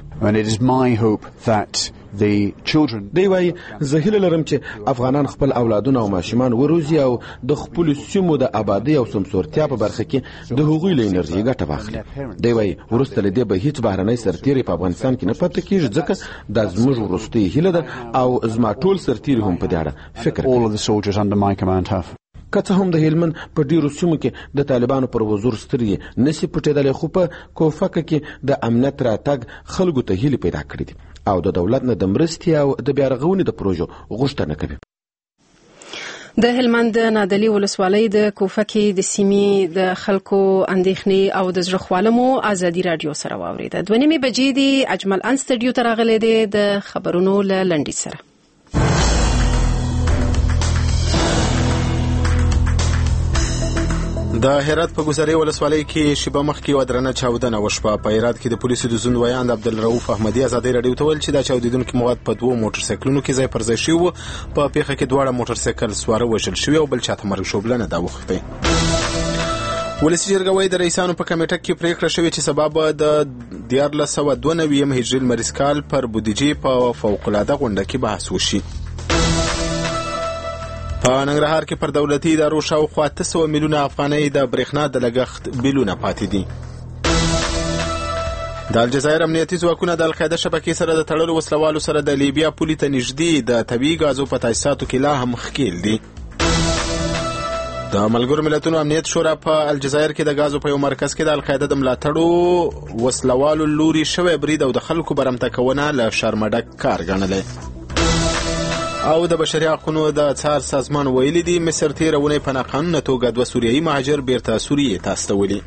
دی وایي زه هیله لرم چې افغانان خپل اولادونه او ماشومان وروزي او د خپلو سیمو د آبادۍ او سمسورتیا په برخه کې د هغوی له انرژي ګټه واخلي. دی وایي وروسته له دې به هیڅ بهرنی سرتیری په افغانستان کې نه پاتې کېږي ځکه دا زموږ وروستۍ هیله ده او زما ټول سرتیري هم په دې اړه فکر کوي. که څه هم د هلمند په ډیرو سیمو کې د طالبانو پر حضور سترګې نشي پټېدلی خو په کوفکه کې د امنیت راتګ خلکو ته هیلې پیدا کړې دي او د دولت نه د مرستې او د بیارغونې د پروژو غوښتنه کوي.
د هلمند نادعلي ولسوالۍ د کوفکې د سیمې د خلکو اندېښنې او د زړه خواله مو ازادي رادیو سره واورېده. دوه نیمې بجې دي اجمل ان سټډیو ته راغلی دی د خبرونو له لنډیز سره.
د هرات په ګذرې ولسوالۍ کې شیبه مخکې یوه درنه چاودنه وشوه. په هرات کې د پولیسو د زندویان عبدالرؤف احمدي ازادي رادیو ته ویل چې دا چاودېدونکي مواد په دوو موټرسایکلونو کې ځای پر ځای شوي وو. په پیښه کې دواړه موټرسایکل سواره وژل شوي او بل چاته مرګ ژوبلنه ده اوښتی. ولسي جرګه وايي د رئیسانو په کمیټه کې پریکړه شوې چې سبا به د دیارلس سوه دوه نوي هجري لمریز کال پر بودیجې په فوقالعاده غونډه کې بحث وشي. په ننګرهار کې پر دولتي ادارو شاوخوا اته سوه میلیونه افغانۍ د برېښنا د لګښت بیلونه پاتې دي. د الجزایر امنیتي ځواکونه د القاعده شبکې سره د تړلو وسلوالو سره د لیبیا پولې ته نږدې د طبیعي ګازو په تاسیساتو کې لا هم ښکېل دي. د ملګرو ملتونو امنیت شورا په الجزایر کې د غازو په یو مرکز کې د القاعده د ملاتړو وسلوالو لوري شوی برید او د خلکو برمته کونه له شرمډک کار ګڼلی. او د بشري حقوقو د څار سازمان ویلي دي مصر تیرونې په ناقانونه توګه دوه سوریایي مهاجر بیرته سوریې ته استولي.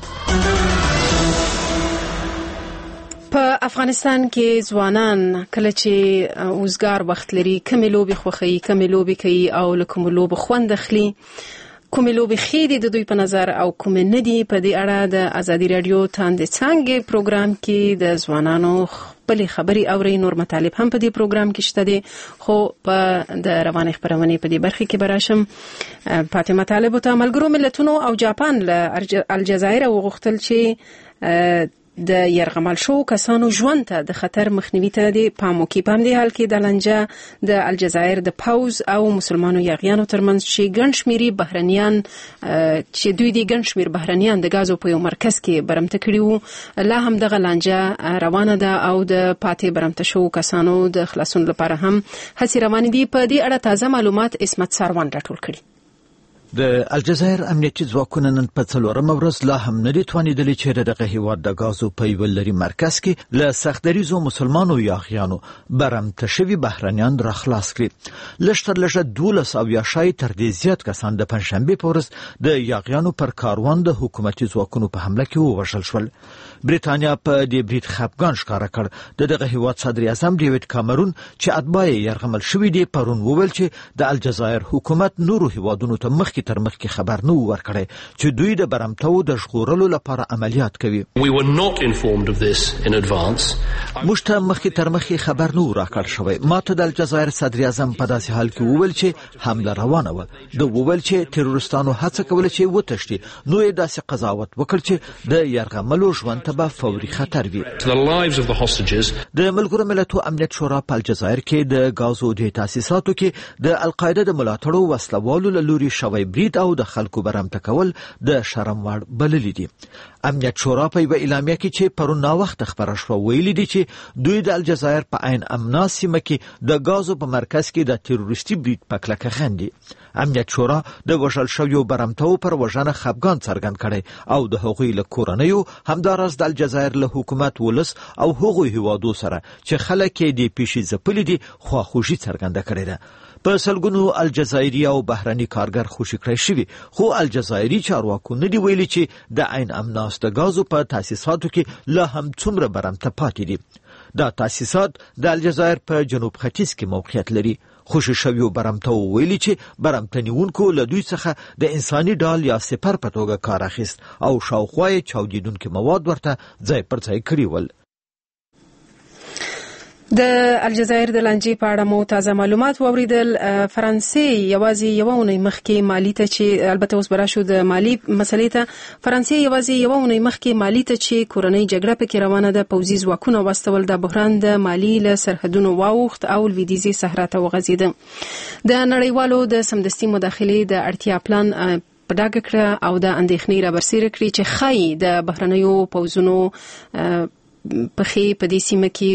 په افغانستان کې ځوانان کله چې اوزګار وخت لري کمې لوبې خوښوي کمې لوبې کوي او له کومو لوبو خوند اخلي. کومې لوبې ښې دي د دوی په نظر او کومې نه دي. په دې اړه د ازادي راډیو تاندې څانګې پروګرام کې د ځوانانو خپلې خبرې اوري. نور مطالب هم په دې پروګرام کې شته دي خو په د روانې خبرونې په دې برخه کې براشم پاتې مطالب ته ملګرو ملتونو او جاپان له الجزایر وغوښتل چې د يرغمل شو کسانو ژوند ته د خطر مخنیوي ته د پام وکړي. په همدې حال کې د لنجه د الجزایر د پوز او مسلمانو یاغیانو ترمنځ چې ګڼ شمېرې بهرنیان چې دوی د ګڼ شمېر بهرنیان د غازو په یو مرکز کې برمته کړي وو لا هم دغه لنجه روانه ده او د پاتې برمته شو کسانو د خلاصون لپاره هم هڅې روانې دي. په دې اړه تازه معلومات اسمت ساروان راټول کړي.
د الجزایر امنیتي ځواکونه نن په څلورمه ورځ لا هم نه دي توانېدلي چې دغه هیواد د غازو په یوه لرې مرکز کې له سختدریزو مسلمانو یاغیانو برمته شوي بهرنیان راخلاص کړي. لږ تر لږه دولس او یا شاید تر دې زیات کسان د پنجشنبې په ورځ د یاغیانو پر کاروان د حکومتي ځواکونو په حمله کې ووژل شول. بریتانیا په دې برید خفګان ښکاره کړ. د دغه هیواد صدر اعظم ډیویډ کامرون چې اتباع یې یرغمل شوي دي پرون وویل چې د الجزایر حکومت نورو هیوادونو ته مخکې تر مخکې خبر نه و ورکړی چې دوی د برمتو د ژغورلو لپاره عملیات کوي. موږ ته مخکې تر مخکې خبر نه و راکړ شوی. ما ته د الجزایر صدر اعظم په داسې حال کې وویل چې حمله روانه وه. د وویل چې تروریستانو هڅه کوله چې وتښتي نو یې داسې قضاوت وکړ چې د یرغملو ژوند ته به فوري خطر وي. د ملګرو ملتونو امنیت شورا په الجزایر کې د غازو د تاسیساتو کې د القاعده د ملاتړو وسلوالو له لوري شوی برید او د خلکو برمته کول د شرم وړ بللي دي. امنیت شورا په یوه اعلامیه کې چې پرون ناوخته خپره شوه ویلي دي چې دوی د الجزایر په عین امنا سیمه کې د غازو په مرکز کې د تروریستي برید په کلکه خندي. امنیت شورا د وژل شویو برمتو پر وژنه خفګان څرګند کړی او د هغوی له کورنیو همداراز د الجزایر له حکومت ولس او هغوی هیوادو سره چې خلک یې د پیشي ځپلي دي خواخوږي څرګنده کړې ده. په سلګونو الجزایري او بهرني کارګر خوشي کړی شوي خو الجزایري چارواکو نه دی ویلي چې د عین امناس د غازو په تاسیساتو کې لا هم څومره برمته پاتې دي. دا تاسیسات د الجزایر په جنوب ختیځ کې موقعیت لري. خوشي شویو برمتو ویلي چې برمته نیونکو له دوی څخه د انساني ډال یا سپر په توګه کار اخیست او شاوخوا یې چاودیدونکي مواد ورته ځای پر ځای کړي ول.
د الجزایر د لانجې په اړه مو تازه معلومات واوریدل. فرانسې یوازې یوه اونۍ مخکې مالی ته چې البته اوس به راشو د مالی مسلې ته، فرانسې یوازې یوه اونۍ مخکې مالی ته چې کورنۍ جګړه پکې روانه ده پوځي ځواکونه واستول، د بحران د مالی له سرحدونو واوښت او لویدیځي صحرا ته وغځېده. د نړیوالو د سمدستي مداخلې د اړتیا پلان په ډاګه کړه او د اندېښنې رابرسېره کړي چې ښایي د بهرنیو پوځونو پخې په دې سیمه کې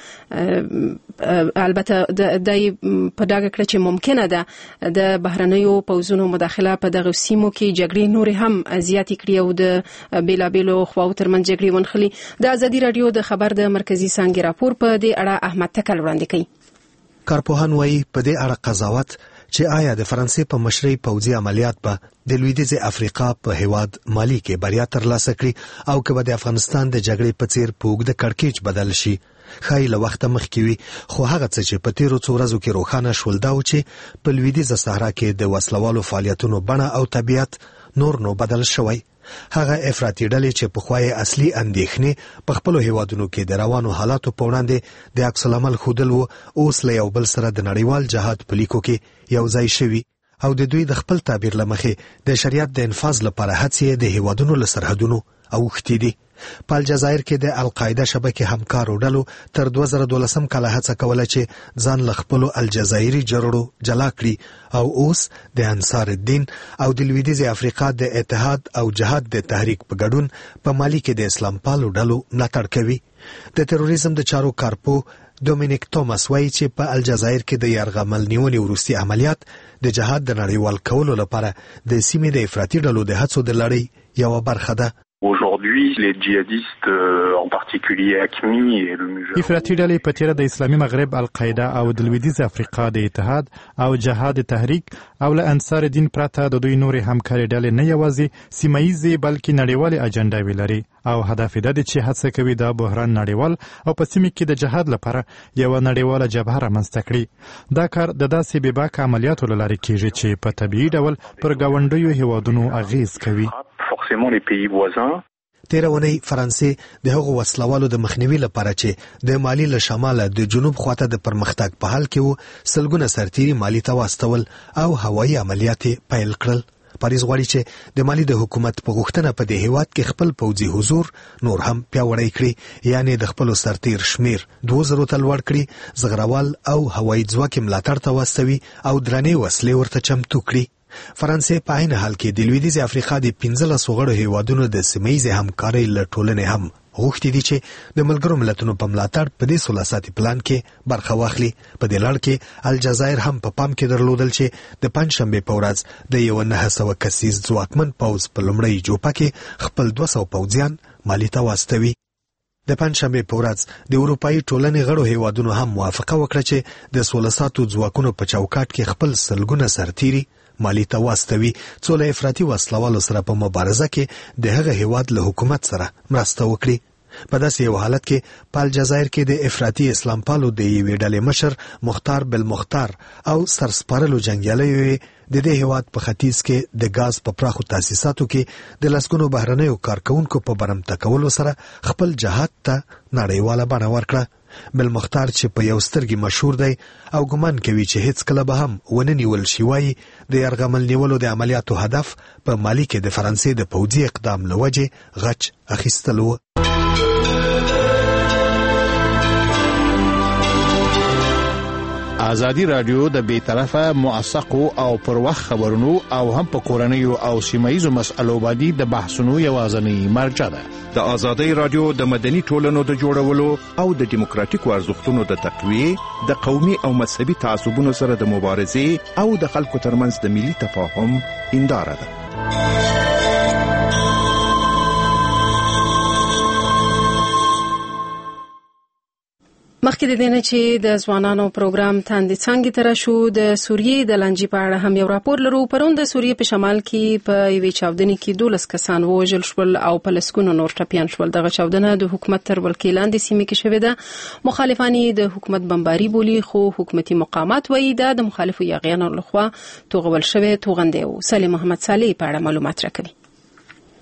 په البته د په ډاګه کړه چې ممکنه ده د بهرنیو پوځونو مداخله په دغه سیمو کې جګړې نورې هم زیاتې کړي او د بیلابیلو خواو ترمنځ جګړې ونښلي. د ازادي راډیو د خبر د مرکزي څانګې راپور په دې اړه احمد تکل وړاندې کوي.
کارپوهان وایي په دې اړه قضاوت چې آیا د فرانسې په مشرۍ پوځي عملیات به د لویدیځې افریقا په هیواد مالی کې بریا ترلاسه کړي او که به د افغانستان د جګړې په څیر په اوږده کړکېچ بدل شي ښایي له وخته مخکې وي، خو هغه څه چې په تیرو څو ورځو کې روښانه شول دا و چې په لویدیځه صحرا کې د وسلوالو فعالیتونو بڼه او طبیعت نور نو بدل شوی. هغه افراطي ډلې چې پخوا یې اصلي اندېښنې په خپلو هیوادونو کې د روانو حالاتو په وړاندې د عکس العمل ښودل و، اوس له یو بل سره د نړیوال جهاد په لیکو کې یو ځای شوي او د دوی د خپل تعبیر له مخې د شریعت د انفاظ لپاره هڅې د هیوادونو له سرحدونو اوښتې دي. په الجزایر کې د القاعده شبکې همکارو ډلو تر دوه زره دولسم کاله هڅه کوله چې ځان له خپلو الجزایري جرړو جلا کړي او اوس د انصار الدین او د لویدیځې افریقا د اتحاد او جهاد د تحریک په ګډون په مالی کې د اسلام پالو ډلو ملاتړ کوي. د تروریزم د چارو کارپو دومینیک توماس وایي چې په الجزایر کې د یرغمل نیونې وروستي عملیات د جهاد د نړیوال کولو لپاره د سیمې د افراطي ډلو د هڅو د لړۍ یوه برخه ده.
Aujourd'hui, les djihadistes, euh, en particulier AQMI et le Mujahideen.
افراطي ډلې په تیره د اسلامي مغرب القاعده او د لویدیځ افریقا د اتحاد او جهاد تحریک او له انصار دین پرته د دوی نورې همکاري ډلې نه یوازې سیمه ییزې بلکې نړیوالې اجنډاوې لري او هدف یې دا دی چې هڅه کوي دا بحران نړیوال او په سیمه کې د جهاد لپاره یوه نړیواله جبهه رامنځته کړي. دا کار د داسې بېباکه عملیاتو له لارې کیږي چې په طبیعي ډول پر ګاونډیو هیوادونو اغیز کوي.
تیره اونۍ فرانسې د هغو وسلوالو د مخنیوي لپاره چې د مالی له شماله د جنوب خواته د پرمختګ په حال کې وو سلګونه سرتیري مالی ته واستول او هوایي عملیات پیل کړل. پاریس غواړي چې د مالی د حکومت په غوښتنه په دې هیواد کې خپل پوځي حضور نور هم پیاوړی کړي، یعنی د خپلو سرتیر شمیر دوه زرو ته لوړ کړي، زغروال او هوایي ځواک ملاتړ ته واستوي او درنې وسلې ورته چمتو کړي. فرانسې په عین حال کې د لویدیځې افریقا د پنځلسو غړو هیوادونو د سیمه ییزې همکارۍ له ټولنې هم غوښتي دي چې د ملګرو ملتونو په ملاتړ په دې سوله ساتي پلان کې برخه واخلي. په دې لړ کې الجزایر هم په پام کې درلودل چې د پنجشنبې په ورځ د یو نهه سوه کسیز ځواکمن پوځ په لومړۍ جوپه کې خپل دوه سوه پوځیان مالي ته واستوي. د پنجشنبې په ورځ د اروپایي ټولنې غړو هیوادونو هم موافقه وکړه چې د سوله ساتو ځواکونو په چوکاټ کې خپل سلګونه سرتیري مالی ته واستوي څو له افراطي وسلوالو سره په مبارزه کې د هغه هیواد له حکومت سره مرسته وکړي. په داسې یو حالت کې په الجزایر کې د افراطي اسلام پالو د یوې ډلې مشر مختار بالمختار او سرسپارلو جنګیالیو د دې هیواد په ختیځ کې د غاز په پراخو تاسیساتو کې د لسګونو بهرنیو کارکونکو په برمته کولو سره خپل جهاد ته نړیواله بڼه ورکړه. بالمختار چې په یو سترګې مشهور دی او ګمان کوي چې هیڅ کله به هم ونه نیول شي، وایي د یرغمل نیولو د عملیاتو هدف په مالی کې د فرانسې د پوځي اقدام له وجې غچ اخیستل و.
ازادي رادیو د بیطرفه موثقو او پر وخت خبرونو او هم په کورنیو او سیمایي مسألو باندې د بحثونو یوازنی مرجع ده. د ازادي رادیو د مدني ټولنو د جوړولو او د دیموکراتیکو ارزښتونو د تقویه، د قومي او مذهبي تعصبونو سره د مبارزې او د خلکو ترمنځ د ملي تفاهم هنداره ده.
مخکې د دې نه چې د ځوانانو پروګرام تاندې څانګې ته راشو، د سوریې د لانجې په اړه هم یو راپور لرو. پرون د سوریې په شمال کې په یوې چاودنې کې دولس کسان ووژل شول او په لسګونو نور ټپیان شول. دغه چاودنه د حکومت تر ولکې لاندې سیمې کې شوې ده. مخالفان یې د حکومت بمباري بولي، خو حکومتي مقامات وایي دا د مخالفو یاغیانو لخوا توغول شوی توغندی و. سلیم محمد صالح په اړه معلومات راکوي.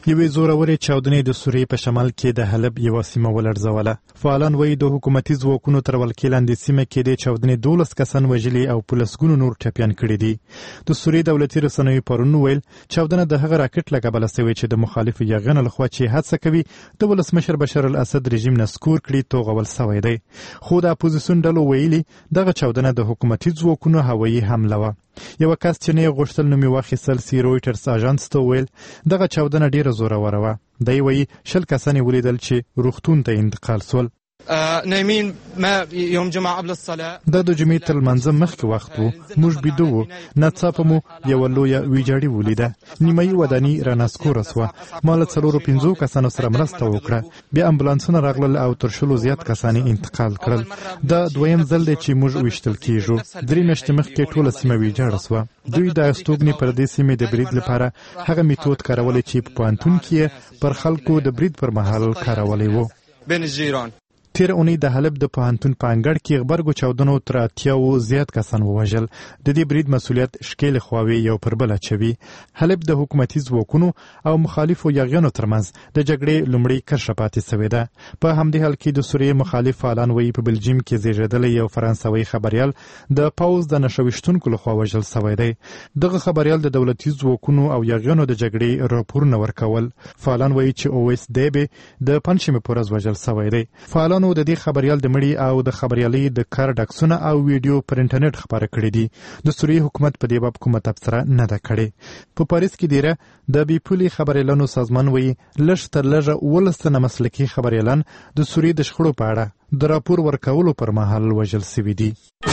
یوې زورورې چاودنې د سوریې په شمال کې د حلب یوه سیمه ولړزوله. فعالان وایي د حکومتي ځواکونو تر ولکې لاندې سیمه کې د چاودنې دولس کسان وژلي او په لسګونو نور ټپیان کړي دي. د سوریې دولتي رسنیو پرون وویل چاودنه د هغه راکټ له کبله سوې چې د مخالفو یاغیانو لخوا چې هڅه کوي د ولسمشر بشار الاسد رژیم نسکور کړي توغول سوی دی. خو د اپوزیسیون ډلو ویلي دغه چاودنه د حکومتي ځواکونو هوایي حمله وه. یو کس چې نه غوښتل نوم یې واخیستل سی رویټرز اژانس ته وویل دغه چاودنه ډیره زوروره وه. دی وایي شل کسان یې ولیدل چې روغتون ته انتقال سول.
نايمين ما يوم جمعة قبل الصلاة
دا د جمعې تر لمانځه مخکې وخت و. موږ بیده وو. ناڅاپه مو یوه لویه ویجاړي ولیده. نیمایي وداني رانسکوره سوه. ما له څلورو پنځو کسانو سره مرسته وکړه. بیا امبولانسونه راغلل او تر شلو زیات کسان یې انتقال کړل. دا دویم ځل دی چې موږ ویشتل کیږو. درې میاشتې مخکې ټوله سیمه ویجاړه سوه. دوی د استوګنې پر دې سیمې د برید لپاره هغه میتود کارولی چې په پوهنتون کې پر خلکو د برید پر مهال کارولی و.
بين الجيران
تیر اونۍ د حلب د پوهنتون په انګړ کې غبرګو چاودنو تر اتیاوو زیات کسان ووژل. د دې برید مسؤلیت ښکېلې خواوې یو پر بل اچوي. حلب د حکومتي ځواکونو او مخالفو یاغیانو ترمنځ د جګړې لومړۍ کرښه پاتې سوې ده. په همدې حال کې د سوریې مخالف فعالان وایي په بلجیم کې زیږېدلی یو فرانسوي خبریال د پوځ د نښه ویشتونکو لخوا وژل سوی دی. دغه خبریال د دولتي ځواکونو او یاغیانو د جګړې راپورونه ورکول. فعالان وایي چې اویس دیبې د پنجشنبې په ورځ وژل سوی دی. فعالانو د دې خبریال د مړي او د خبریالۍ د کار ډکسونه او ویډیو پر انټرنیټ خپاره کړي دي. د سوریې حکومت په دې باب کومه تبصره نه ده کړې. په پاریس کې دیره د بې پولې خبریالانو سازمان وایي لږ تر لږه اوولس تنه مسلکي خبریالان د سوریې د شخړو په اړه د راپور ورکولو پر مهال وژل سوي دي.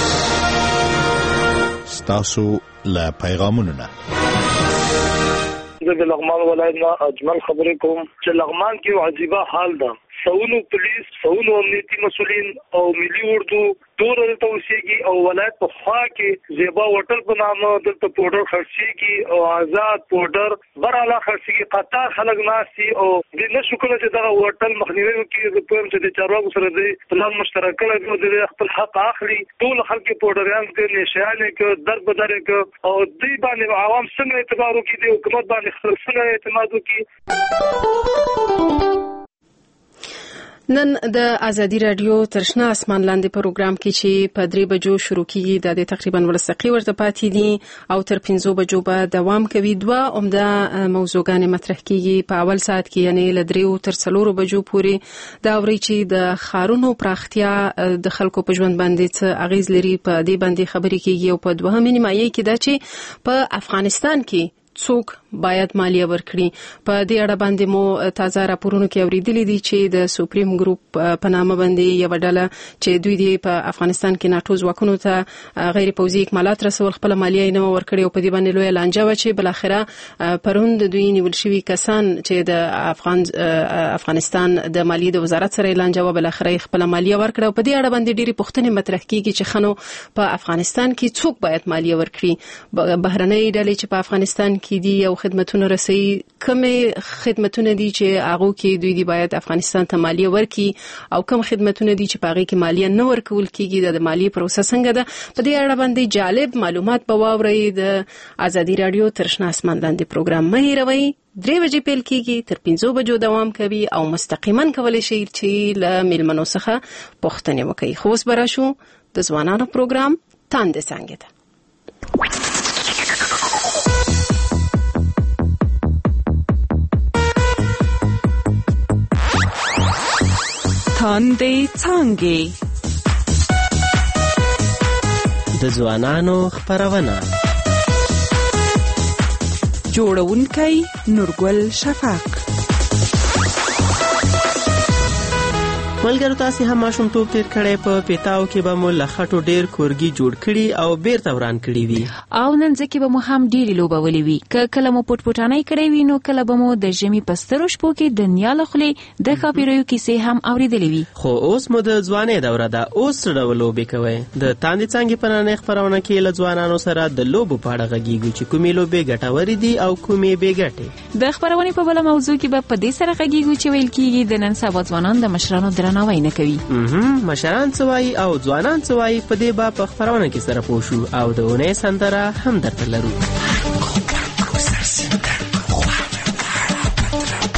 ستاسو له پیغامونو نه
زه د لغمان ولایت نه اجمل خبرې کوم چې لغمان کې یو عجیبه حال ده. سونو پولیس، سونو امنیتي مسولین او ملي اردو ټول دلته اوسېږي او ولایت په خوا کې زیبا هوټل په نامه دلته پوډر خرڅېږي او آزاد پوډر براله خرڅېږي. قطار خلک ناست دي او دوی نشو کولی چې دغه هوټل مخنیوی وکړي. زه پوهیم چې د چارواکو سره دوی پلان مشترک کړی دی او دوی خپل حق اخلي. ټول خلک یې پوډریان کړي، نشیان یې کړي، در به در یې کړي او دوی باندې عوام څنګه اعتبار وکړي، د حکومت باندې خلک څنګه اعتماد وکړي.
نن د ازادي رادیو تر شنه اسمان لاندې پروګرام کې چې په درې بجو شروع کیږي د تقریبا ولس دقیقې ورته پاتې دي او تر پنځو بجو به دوام کوي. دوه عمده موضوعګانې مطرح کیږي په اول ساعت کې، یعنی له دریو تر څلورو بجو پورې دا اوري چې د ښارونو پراختیا د خلکو په ژوند باندې څه اغیز لري. په دې باندې خبرې کیږي او په دوهمه نیمایي کې دا چې په افغانستان کې څوک باید مالیه ورکړي. په دې اړه باندې مو تازه راپورونه کې اوریدلي دي چې د سوپریم ګروپ په نامه باندې یو ډله چې دوی دی په افغانستان کې ناتو ځواکونو ته غیر پوځي اکمالات رسول خپل مالیه نه ورکړي او په دې باندې لوی لانجه و چې بل اخره پرون د دوی نیول شوی کسان چې د افغان افغانستان د مالیې د وزارت سره لانجه و بل اخره خپل مالیه ورکړه. او په دې اړه باندې ډېری پوښتنې مطرح کیږي چې خنو په افغانستان کې څوک باید مالیه ورکړي. بهرنۍ ډلې چې په افغانستان کې دي او خدمتونه رسي، کومه خدمتونه دي چې هغه کې دوی دی باید افغانستان ته مالیه ورکړي او کوم خدمتونه دي چې پاغي کې مالیه نه ورکول کیږي. د مالیې پروسه څنګه ده؟ په دې اړه باندې جالب معلومات به واورئ. د ازادي رادیو تر شنه اسمان لاندې پروګرام مه هېروئ. درې بجې پیل کیږي، تر پنځو بجو دوام کوي او مستقیما کولی شئ چې له میلمنو څخه پوښتنې وکړئ. خو اوس به راشو د ځوانانو پروګرام تاندې څانګې ته.
تاندې څانګې
د ځوانانو خپرونه.
جوړونکی نورګل شفق.
ملګرو تاسو هم ماشومتوب تیر کړی، په پیتاو کې به مو له خټو ډیر کورګي جوړ کړي او بیرته وران کړي وي
او نن ځکه به مو هم ډیرې لوبولې وي. که کله مو پټ پټانۍ کړی وي نو کله به مو د ژمي په سترو شپو کې د نیا له خولې د ښاپیریو کیسې هم اورېدلې وي.
خو اوس مو د ځوانۍ دوره ده. اوس څه ډول لوبې کوئ؟ د تاندې څانګې په نننۍ خپرونه کې له ځوانانو سره د لوبو په اړه غږیږو چې کومې لوبې ګټورې دي او کومې بې ګټې.
د خپرونې په بله موضوع کې به په دې سره غږیږو چې ویل کېږي د نن سبا ځوانان د مشرانو درناوی نه کوي.
مشران څه وایي او ځوانان څه وایي، په دې به په خپرونه کې سره پوه شو او د اونۍ سندره هم درته لرو.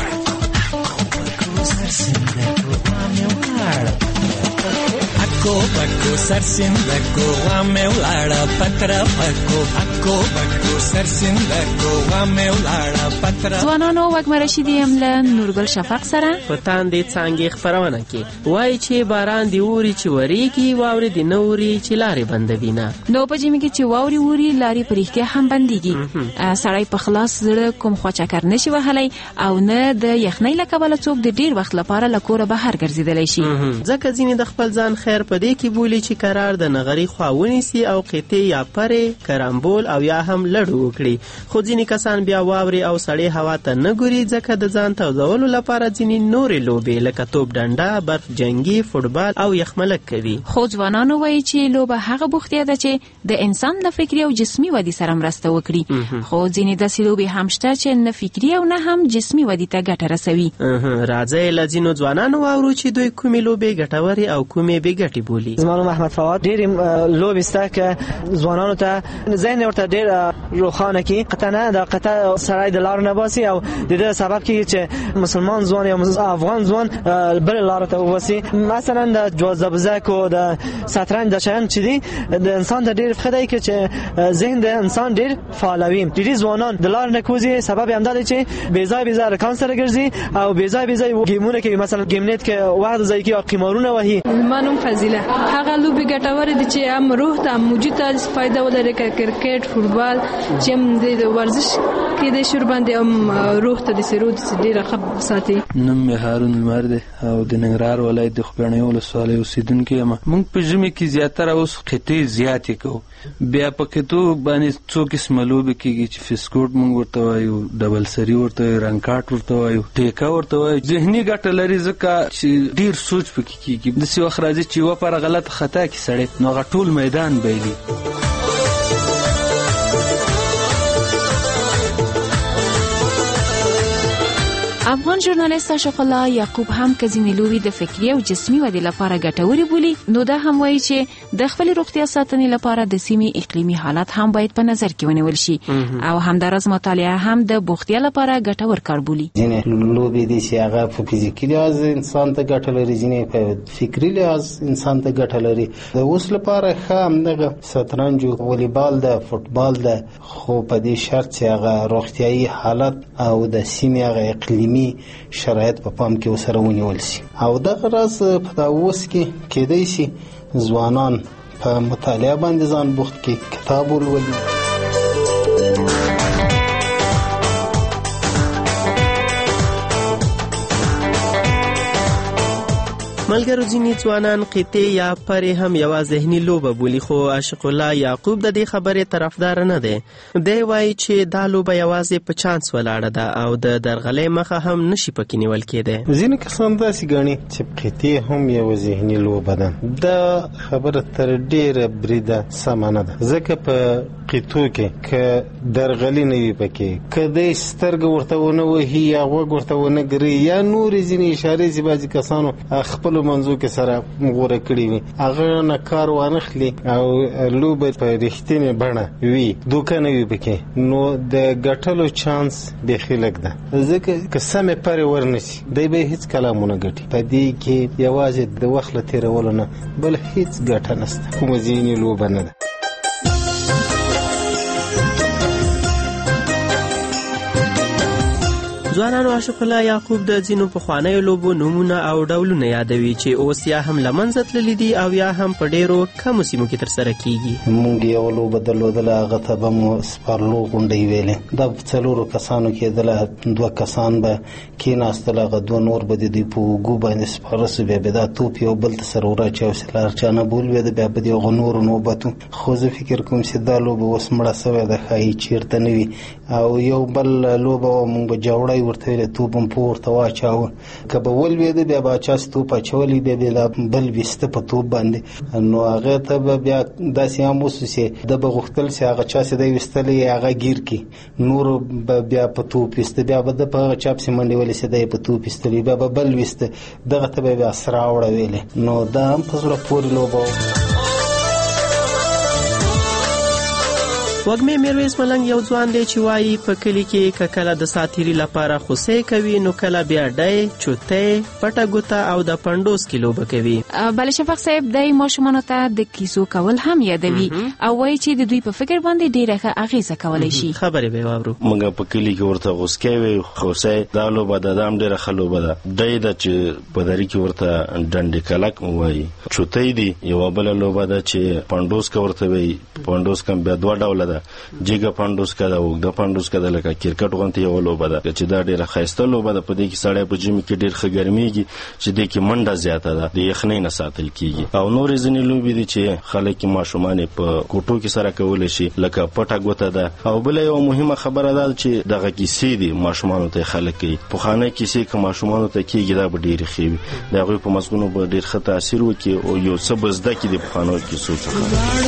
اکو بکو سرسندکو وامه ولاړه پتر پکو اکو بکو سرسندکو وامه ولاړه پتر.
ځوانانو وګمر رشیدی هم له نورګل شفق سره
په تاندې څانګې خبرونه کې وایي چې باران دی اوري چې وریږي واوري دی نوري چې لارې بندوي نه.
نو په جمی کې چې واوري ووري لارې په رښتیا هم بنديږي. سړی په خلاص زړه کوم خوا چکر نشي وهلی او نه د یخنۍ له کبله څوک د ډیر وخت لپاره له کوره بهر ګرځېدلی شي.
ځکه ځینې د خپل ځان خیر په دې کې بولي چې قرار د نغري خوا ونیسي او قطې یا پرې کرامبول او یا هم لړو وکړي. خو ځینې کسان بیا واوري او سړې هوا ته نه ګوري ځکه د ځان تودولو لپاره ځینې نورې لوبې لکه توپ ډنډه، برف جنګي، فوټبال او یخملک کوي.
خو ځوانانو وایي چې لوبه هغه بوختیا ده چې د انسان له فکري او جسمي ودې سره مرسته وکړي. خو ځینې داسې لوبې هم شته چې نه فکري او نه هم جسمي ودې ته ګټه رسوي.
راځئ له ځینو ځوانانو واورو چې دوی کومې لوبې ګټورې او کومې بې ګټې بولي.
زما نوم احمد فواد. ډېرې لوبې شته چې ځوانانو ته ذهن ورته ډېر روښانه کړي. قطع نه د قطع سړی د لارو نه باسي او د دې سبب کېږي چې مسلمان ځوان یا افغان ځوان بل لارو ته وباسي. مثلا د جوزبزک او د شطرنج د شیان چې دي د انسان ته ډېر ښه دی چې ذهن د انسان ډېر فعالوي. ډېری ځوانان د لارو نه کوزي. سبب یې همدا دی چې بې ځای بې ځای رقم سره ګرځي او بې ځای بې ځای ګیمونه کوي. مثلا گیم نت کې وخت ضایع کوي او قمارونه وهي.
منم فضیله هغه لوبې ګټورې دي چې هم روح ته هم وجود ته فایده ولري، که کرکټ، فوټبال چې هم د ورزش کې د شور باندې هم روح ته د سرود ډیره ښه ساتي.
نوم مې هارون لمر دی او د ننګرهار ولایت د خوږیاڼي ولسوالۍ اوسېدونکی یم. موږ په ژمي کې زیاتره اوس قطعې زیاتې کوو. بیا په قطعو باندې څو قسمه لوبې کېږي چې فسکوټ موږ ورته وایو، ډبل سري ورته وایو، رنګ کاټ ورته وایو، ټیکه ورته وایو. ذهني ګټه لري ځکه چې ډېر سوچ پکې کېږي. داسې وخت راځي چې یوه پاره غلطه خطا کړي سړی نو هغه ټول میدان بایلي.
افغان ژورنالیست عاشق الله یعقوب هم که ځینې لوبې د فکري او جسمي ودې لپاره ګټورې بولي، نو دا هم وایي چې د خپل روغتیا ساتنې لپاره د سیمې اقلیمي حالات هم باید په نظر کې ونیول شي او همداراز مطالعه هم د بوختیا لپاره ګټور کار بولي.
ځینې لوبې دي چې هغه په فزیکي لحاظ انسان ته ګټه لري، ځینې په فکري لحاظ انسان ته ګټه لري. د اوس لپاره ښه همدغه شطرنج او والیبال ده، فوټبال ده، خو په دې شرط چې هغه روغتیایي حالت او د سیمې هغه اقلیمي شرایط په پام کې وسره ونیول شي. او دغه راز په دا اوس کې کېدای شي ځوانان په مطالعه باندې ځان بوخت کړي، کتاب ولولي.
ملګرو ځینې ځوانان قطعې یا پرې هم یوه ذهني لوبه بولي، خو عاشق الله یعقوب د دې خبرې طرفدار نه دی. دی وایي چې دا لوبه یوازې په چانس ولاړه ده او د درغلۍ مخه هم نشي پکې نیول کېدی.
ځینې کسان داسې ګڼي چې قطعې هم یوه ذهني لوبه ده. دا خبره تر ډېره بریده سمه نه ده، ځکه په قطعو کې که درغلي نه وي پکې، که دی سترګه ورته ونه وهي یا غوږ ورته ونه ګري یا نورې ځینې اشارې چې بعضې کسانو خپلو منځو کې سره غوره کړي وي، هغه نه کار وانخلي او لوبه په رښتینې بڼه وي، دوکه نه وي پکې، نو د ګټلو چانس بیخي لږ ده. ځکه که سمې پرې ورنشي دی به هېڅ کله ونه ګټي. په دې کې یوازې د وخت له تېرولو نه بل هېڅ ګټه نشته، کومه ځینې لوبه نه ده.
ځوانانو عاشق الله یعقوب د ځینو پخوانیو لوبو نومونه او ډولونه یادوي چې اوس یا هم له منځه تللي دي او یا هم په ډېرو کمو سیمو کې ترسره کیږي.
موږ یوه لوبه درلودله، هغه ته به مو سپارلو غونډۍ ویلې. دا په څلورو کسانو کېدله، دوه کسان به کېناستل، هغه دوه نور به د دوی په اوږو باندې سپاره سو، بیا به دا توپ یو بل ته سره وراچوي، حوصله هر چا نه به ولوېده، بیا به د هغو نورو نوبت و. خو زه فکر کوم چې دا لوبه اوس مړه سوې ده، ښایي چېرته نه وي. او یو بل لوبه وه، موږ به جوړی ورته ویلې، توپ هم په ورته واچاوه، که به ولوېده بیا به چا چې توپ اچولی بیا به دا بل ویسته په توپ باندې، نو هغې ته به بیا داسې هم وسو چې ده به غوښتل چې هغه چا چې دی ویستلی هغه ګیر کړي، نورو به بیا په توپ ویسته، بیا به ده په هغه چا پسې منډې ولې چې دی په توپ ویستلی، بیا به بل ویسته، دغه ته به بیا سره اوړه ویلې. نو دا هم په زړه پورې لوبه وه.
وګمې میرویس ملنګ یو ځوان دی چې وایي په کلي کې که کله د ساتیري لپاره خوسې کوي نو کله بیا ډی چوتۍ پټه ګوته او د پنډوس کې لوبه کوي.
بله شفق صاحب د ماشومانو ته د کیسو کول هم یادوي او وایي چې د دوی په فکر باندې ډیره ښه اغیزه کولی شي.
خبرې به واورو.
موږ په کلي کې ورته غوسکې وي خوسې دا لوبه ده دا هم ډیره ښه لوبه ده. ډی ده چې په دري کې ورته ډنډې کلک وایي. چوتۍ دی یوه بله لوبه ده چې پنډوس که ورته وایي. پنډوس کم بیا دوه ډوله ده جګه پنډوس که ده اوږده پنډوس که ده لکه کرکټ غوندې یوه لوبه ده چې دا ډیره ښایسته لوبه ده. په دې کې سړی په ژمي کې ډیر ښه ګرمیږي چې دې کې منډه زیاته ده د یخنۍ نه ساتل کیږي. او نورې ځینې لوبې دي چې خلک یې ماشومان یې په کوټو کې سره کولی شي لکه پټه ګوته ده. او بله یوه مهمه خبره ده چې دغه کیسې دي ماشومانو ته خلک کوي. پخوانۍ کیسې که ماشومانو ته کیږي دا به ډېرې ښې وي د هغوی په مزغونو به ډېر ښه تاثیر وکړي او یو څه به زده کړي د پخوانیو کیسو څخه.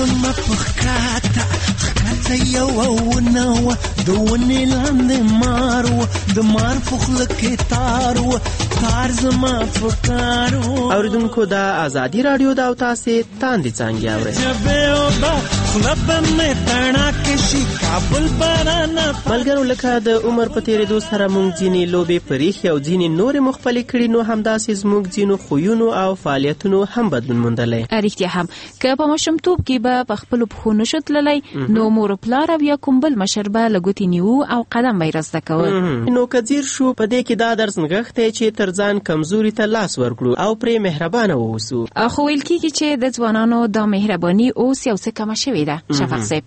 یو ونه وه د ونې لاندې مار وه د مار په خوله کې تار وه تار زما په کار وه.
اورېدونکو دا ازادي راډیو ده او تاسې تاندې څانګې اورئ. ملګرو لکه د عمر په تېرېدو سره موږ ځینې لوبې پریښې او ځینې نورې مو خپلې کړي نو همداسې زموږ ځینو خویونو او فعالیتونو هم بدلون موندلی.
رښتیا هم که په ماشومتوب کې به په خپلو پښو نشو تللی نو مور پلار او یا کوم بل مشر به له ګوتې نیو او قدم به یې رازده کول.
نو که ځیر شو په دې کې دا درس نغښتی چې تر ځان کمزوري ته لاس ورکړو او پرې مهربانه واوسو.
خو ویل کېږي چې د ځوانانو دا مهرباني اوس یو څه کمه شوې ده شفق صاحب.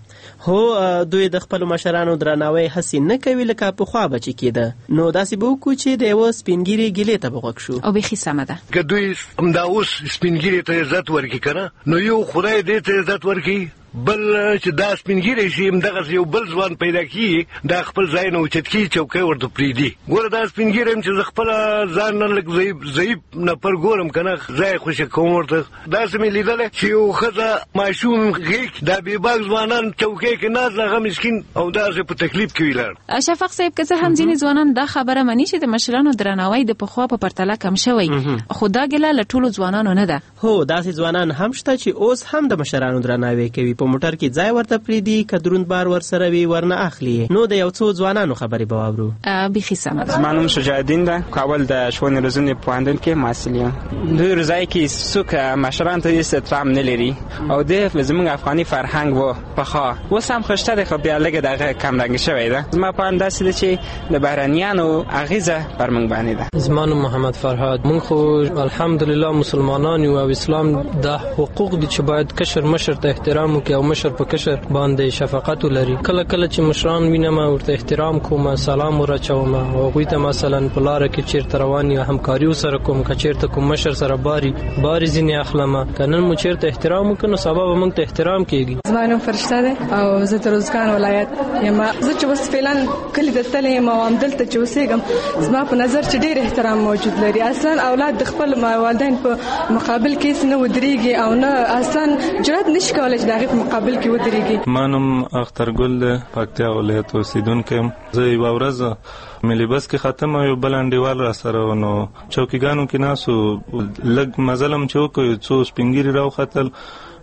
هو دوی د خپلو مشرانو درناوی هسې نه کوي لکه پخوا به چې کېده. نو داسې به وکړو چې د یوه سپینګیري ګیلې ته به غوږ شو.
او بیخي سمه ده
که دوی همدا اوس سپینګیري ته عزت ورکړي که نه نو یو خدای دې ته عزت ورکړي بل چې دا سپینګیری شي همدغسې یو بل ځوان پیدا کېږي دا خپل ځای نه اوچت کېږي چوکۍ ورته پرېږدي. ګوره دا سپینګیری یم چې زه خپله ځان نه لږ ضعیف ضعیف نفر ګورم که نه ځای خوشې کوم ورته. داسې مې لیدلی چې یو ښځه ماشوم غېږ دا بېباک ځوانان چوکۍ کې ناست هغه مسکین او داسې په تکلیف کې ولاړ.
شفق صاحب که څه هم ځینې ځوانان دا خبره مني چې د مشرانو درناوی د پخوا په پرتله کم شوی خو دا ګیله له ټولو ځوانانو نه ده.
هو داسې ځوانان هم شته چې اوس هم د مشرانو درناوی کوي. په موټر کې ځای ورته پریدي که دروند بار ورسره وي ورنه اخلي. نو د یو څو ځوانانو خبرې به واورو.
بیخي سمه ده.
زما نوم شجاع الدین ده کابل د ښوونې روزنې پوهنتون کې محصل یم. دوی روزای کې څوک مشرانو ته هېڅ احترام نه لري او دی زموږ افغاني فرهنګ و پخوا اوس هم ښه شته دی خو بیا لږه دغه کمرنګې شوی ده. زما په اند داسې ده چې د بهرنیانو اغېزه پر موږ باندې ده.
زما نوم محمد فرهاد. موږ خو الحمدلله مسلمانان یو او اسلام دا حقوق دي چې باید کشر مشر ته احترام وکړي او مشر په کشر باندې شفقت ولري. کله کله چې مشران وینم ورته احترام کوم سلام ورچوم او هغوی ته مثلا په لاره کې چیرته روان یا همکاري ورسره کوم که چیرته کوم مشر سره باري باري ځینې اخلم که نن مو چیرته احترام وکړو نو سبا به موږ ته احترام کېږي.
زما نوم فرشته ده او زه د روزګان ولایت یم. زه چې اوس فعلا کلي ته تللی یم او همدلته چې اوسېږم زما په نظر چې ډېر احترام موجود لري. اصلا اولاد د خپل والدین په مقابل کې نه ودرېږي او نه اصلا جرأت نشي کولی چې د هغې په مقابل کې ودرېږي.
ما نوم اخترګل ده پکتیا ولایت اوسېدونکی یم. زه یوه ورځ ملي بس کې ختم یو بل انډیوال را سره نو چوکیګانو کې ناسو لږ مزلم چې وکړو څو سپینګیري راوختل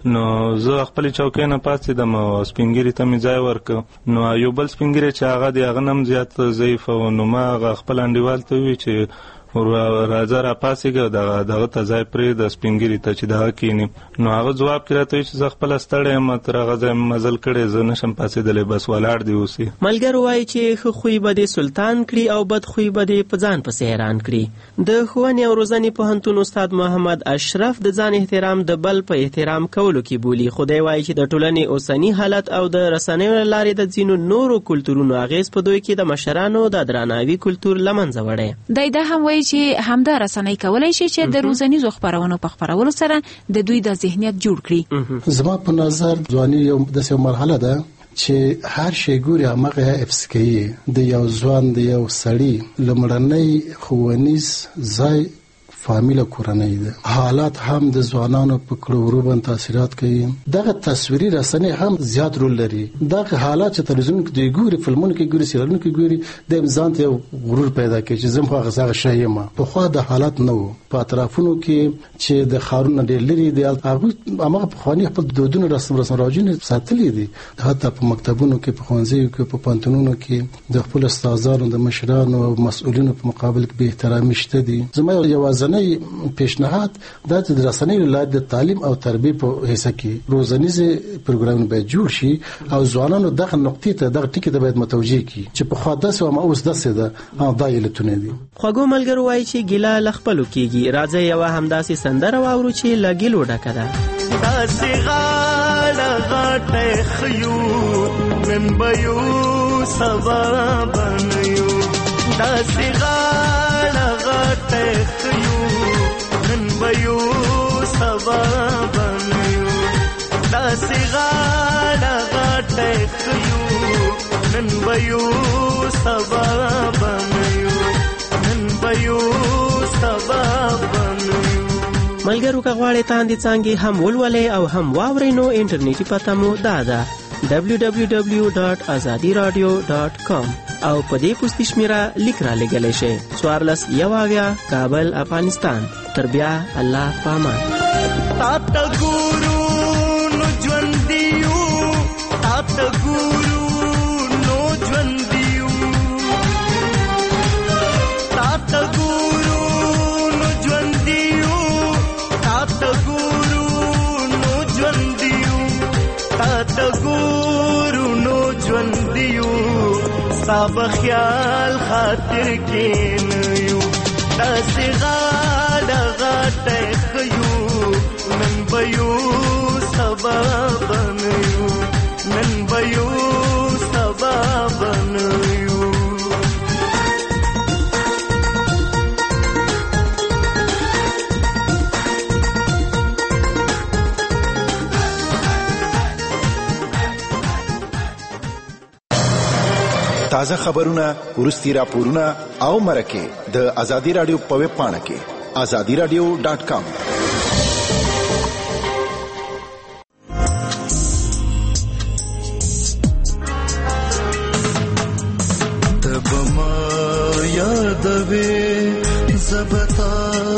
نو زه خپل چوکۍ نه پاڅېدم او سپینګیري ته مې ځای ورکړ. نو یو بل سپینګیری چې هغه دی هغه نه هم زیات ضعیف و نو ما هغه خپل انډیوال ته وویل چې راځه را پاسېږه دغه دغه ته ځای پرېږده سپینګیري ته چې دغه کښېني. نو هغه ځواب کې راته وایي چې زه خپله ستړی یم تر هغه ځای مزل کړی زه نشم پاسېدلی بس ولاړ دې اوسي.
ملګرو وایي چې ښه خوی به دې سلطان کړي او بد خوی به دې په ځان پسې حیران کړي. د ښوونې او روزنې پوهنتون استاد محمد اشرف د ځان احترام د بل په احترام کولو کې بولي. خو دی وایي چې د ټولنې اوسني حالت او د رسنیو له لارې د ځینو نورو کلتورونو اغېز په دوی کې د مشرانو د درناوي کلتور له منځه وړی.
دی دا هم وایي چې همدا رسنۍ کولی شي چې د روزنیزو خپرونو په خپرولو سره د دوی د ذهنیت جوړ کړي.
زما په نظر ځواني یو داسې مرحله ده چې هر شی ګوري همغه حفظ کوي. د یو ځوان د یو سړي لومړنی ښوونیز ځای فامیل کورنۍ ده. حالات هم د ځوانانو په کړو ورو باندې تاثیرات کوي. دغه تصویري رسنۍ هم زیات رول لري. دغه حالات چې تلویزیون کې دی ګوري، فلمونو کې ګوري، سریالونو کې ګوري، د ځان ته غرور پیدا کوي چې زم خو هغه شی یم. په خو د حالات نه وو په اطرافونو کې چې د خارونو ډېر لري دي، هغه هغه په خواني خپل دودونه رسم رسم راوجنې ساتلې دي. حتی په مکتبونو کې، په ښوونځیو کې، په پانتونونو کې د خپل استادانو د مشرانو او مسؤلینو په مقابل کې به احترام شته دي. زما یوازنی پیشنهاد دا چې د رسنیو لارې د تعلیم او تربیه په حصہ کې روزانیزه پروګرامونه باید جوړ شي او ځوانانو دغه نقطې ته دغه ټکی ته باید متوجه کی چې په خوا داسې او ما اوس داسې ده او دا علتونه دي.
خواږو ملګرو وایي چې ګیله له خپلو کېږي. راځئ یوه همداسې سندره واورو چې له ګیلو ډکه ده.
داسې غاړه غاټه خیو نن به یو سبا بنیو. داسې غاړه غاټه خیو نن به یو سبا بنیو. داسې غاړه غاټه خیو نن به یو سبا بنیو. نن به یو سبا بنیو.
ملګرو که غواړئ تاندې څانګې هم ولولئ او هم واورئ نو انټرنیټي پته مو دا ده دبلیو دبلیو دبلیو ډاټ ازادي رادیو ډاټ کام او په دې پوسټي شمیره لیک را لګلی شئ. څوارلس یو اویا کابل افغانستان. تر بیا الله پامان.
تا ته ګورو نو ژوند دیو، تا ته ګورو نو ژوند دیو. تا ته ګورو نو ژوند دیو، تا ته ګورو نو ژوند دیو. تا ته ګورو نو ژوند دیو، ستا به خیال خاطر کې نه یو. داسې غاړه غاټه خیو نن به یو سبا بنیو. نن به یو سبا بنیو.
تازه خبرونه، ورستي راپورونه او مرکه د ازادي رادیو په ویب پاڼه کې ازادي رادیو ډاټ کام.
تبما یادوي زبتا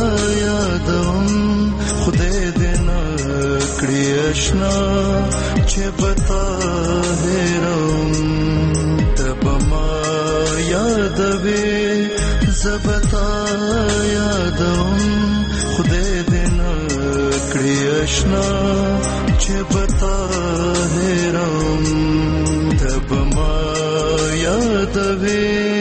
یادوم خدای دې نه کړی آشنا چې بتا هېروم. یادوي زبتا یادوم خدای دې نه کړی آشنا چې بتا هېروم. تب ما یادوي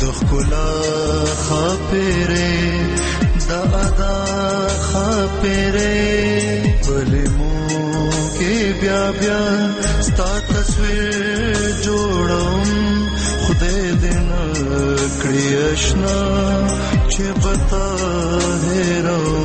ښکلا خاپېرې د ادا خاپېرې بلمو کې بیا بیا ستا تصویر جوړم خدای دې نه کړي اشنا چې بتا هېرم